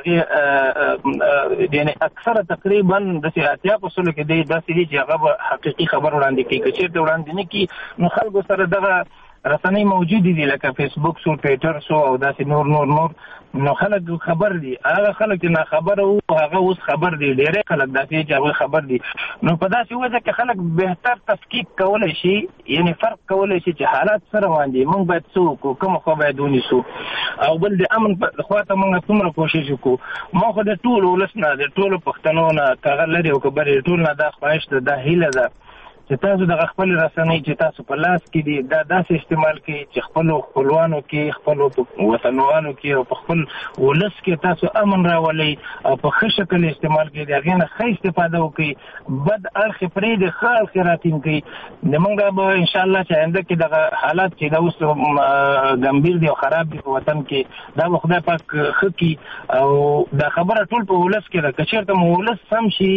هغه یعنی اکثره تقریبا د سیاستیا په سلو کې دی داسې چې هغه حقيقي خبر وړاندې کوي چې چیرته وړاندې نه کوي نو خلکو سره دغه رسنۍ موجود دي لکه فیسبوک سو ټویټر سو او داسې نور نور نور نو خلک خبر دي هغه خلک نه خبر او هغه اوس خبر دي ډېر خلک داسې چې هغه خبر دي نو په داسې وجه کې خلک بهتر تفکیک کولای شي یعنی فرق کولای شي چې حالات سره باندې موږ باید څو کوم خو باید ونیسو او بل د امن په خواته موږ څومره کوشش وکړو ما خو د ټول ولسنه د ټول پښتنو نه کاغذ لري او کبرې ټول نه د خواهش ته د هیله ده چې تاسو د خپل رسنۍ چې تاسو په لاس کې دي دا داسې استعمال کړئ چې خپل خپلوانو کې خپل وطنوانو کې او په خپل ولس کې تاسو امن راولئ او په ښه شکل استعمال کړئ د هغې نه ښه استفاده وکړئ بد اړخ پرېږدئ ښه اړخ راټینګ کړئ زموږ به انشاءالله چې آینده کې دغه حالات چې دا اوس ګمبیر دي او خراب دي په وطن کې دا به خدای پاک ښه کړي او دا خبره ټول په ولس کې ده که چېرته مو ولس سم شي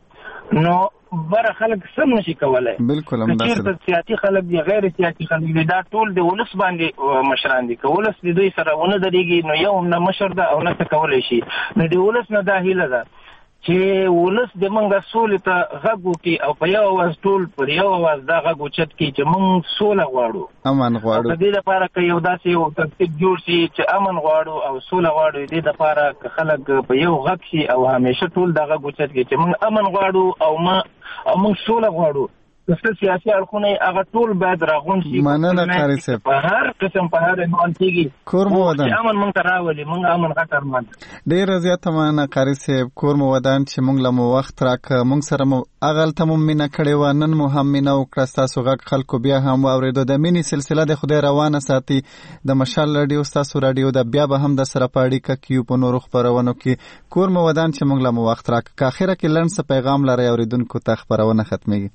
نو بره خلک سم نشي کولای بالکل هم داسې ده سیاسي خلک دي غیر سیاسي خلک دي دا ټول د ولس باندې مشران دي که ولس د دوی سره ونه درېږي نو یو نه مشر ده او نه څه کولی شي نو د ولس نه دا هیله ده چې ولس د موږ سولې ته غږ وکړي او په یو اواز ټول پر یو اواز دا غږ اوچت کړي چې موږ سوله غواړو امن غواړو په دې لپاره که یو داسې یو ترتیب جوړ شي چې امن غواړو او سوله غواړو دې لپاره که خلک په یو غږ شي او همیشه ټول دا غږ اوچت کړي چې موږ امن غواړو او ما او موږ سوله غواړو دغه سیاسي اړخونه هغه ټول باید راغون شي مننه قاری صاحب په هر قسم په هر عنوان کېږي کور مو ودان امن موږ ته راولي موږ امن غټ ارمان ډېره زیاته مننه قاری صاحب کور مو ودان چې موږ له مو وخت راکړه موږ سره مو اغلته مو مینه کړې وه نن مو هم مینه وکړه ستاسو غږ خلکو بیا هم واورېدو د مینې سلسله د خدای روانه ساتي د مشال راډیو ستاسو راډیو ده بیا به هم د سره په اړیکه کې یو په نورو خپرونو کې کور مو ودان چې موږ له مو وخت راکړه که اخره کې لنډ څه پیغام لرئ اورېدونکو ته خپرونه ختمېږي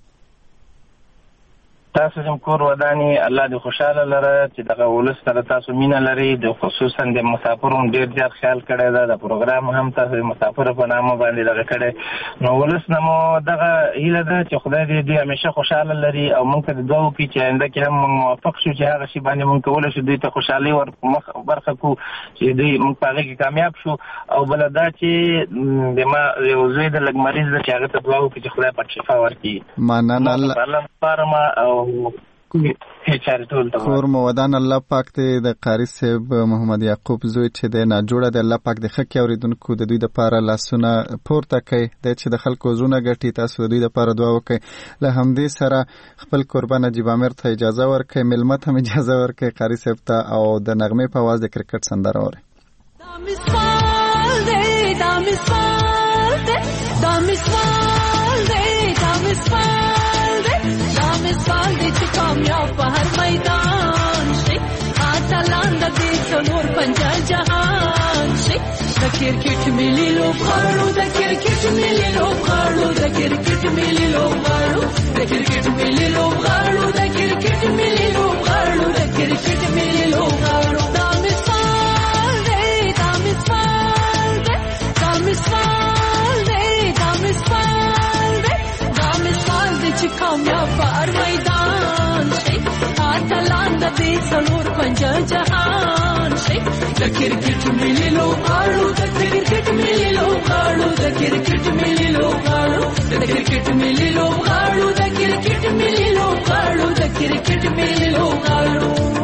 تاسو هم کور ودانی الله دې خوشاله لره چې دغه ولس سره تاسو مینه لري د خصوصا د مسافر هم ډېر زیات خیال کړی ده د پروګرام هم تاسو مسافر په نامه باندې دغه کړی نو ولس نه مو دغه هیله ده چې خدای دې دې همیشه خوشاله لري او موږ ته دعا وکړي چې آینده کې هم موږ موفق شو چې هغه شی باندې موږ کولی شو دوی ته خوشحالي ور مخ برخه کړو چې دوی موږ په هغې کې کامیاب شو او بله دا چې د ما یو زوی د لږ مریض ده چې هغه ته دعا وکړي چې خدای پاک شفا ورکړي مننه الله لپاره ما او کور مو ودان الله پاک دې د قاری صاحب محمد یعقوب زوی چې د ناجوړه د الله پاک د خکې اوریدونکو د دوی د پاره لاسونه پورته کوي د چې د خلکو زونه ګټي تاسو د دوی د پاره دعا وکړئ له همدې سره خپل قربان نجیب امیر ته اجازه ورکړئ ملمت هم اجازه ورکړئ قاری صاحب ته او د نغمې په आवाज د کرکټ سندره اورئ دا مثال دی دا مثال دی دا مثال دی دا مثال دی دا مثال دی چې کامیاب په هر میدان شي اتلان د دې څلور پنځه جهان شي د کرکټ ملي لوبغاړو د کرکټ ملي لوبغاړو د کرکټ ملي لوبغاړو د کرکټ ملي لوبغاړو د کرکټ ملي لوبغاړو د کرکټ ملي لوبغاړو دا مثال دی دا مثال دی دا مثال دی دا مثال دی دا مثال دی چې کامیاب په هر میدان شي اتلان د دې څلور پنځه جهان شي د کرکټ ملي لوبغاړو د کرکټ ملي لوبغاړو د کرکټ ملي لوبغاړو د کرکټ ملي لوبغاړو د کرکټ ملي لوبغاړو د کرکټ ملي لوبغاړو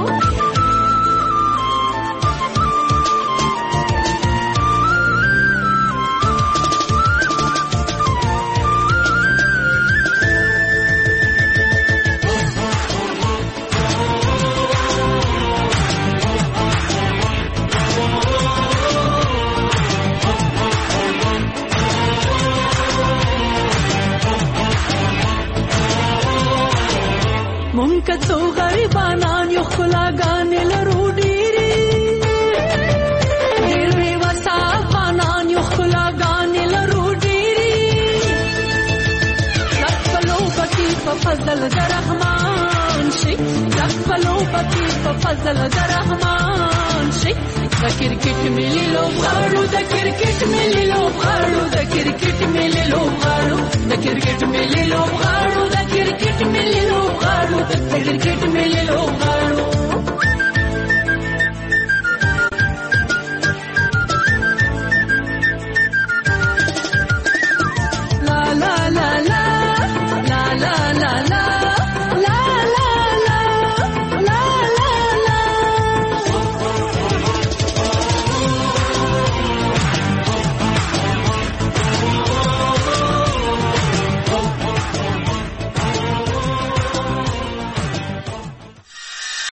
پلو پکی په فضل د رحمان شي د کرکټ ملي لوبغاړو د کرکټ ملي لوبغاړو د کرکټ ملي لوبغاړو د کرکټ ملي لوبغاړو د کرکټ ملي لوبغاړو د کرکټ ملي لوبغاړو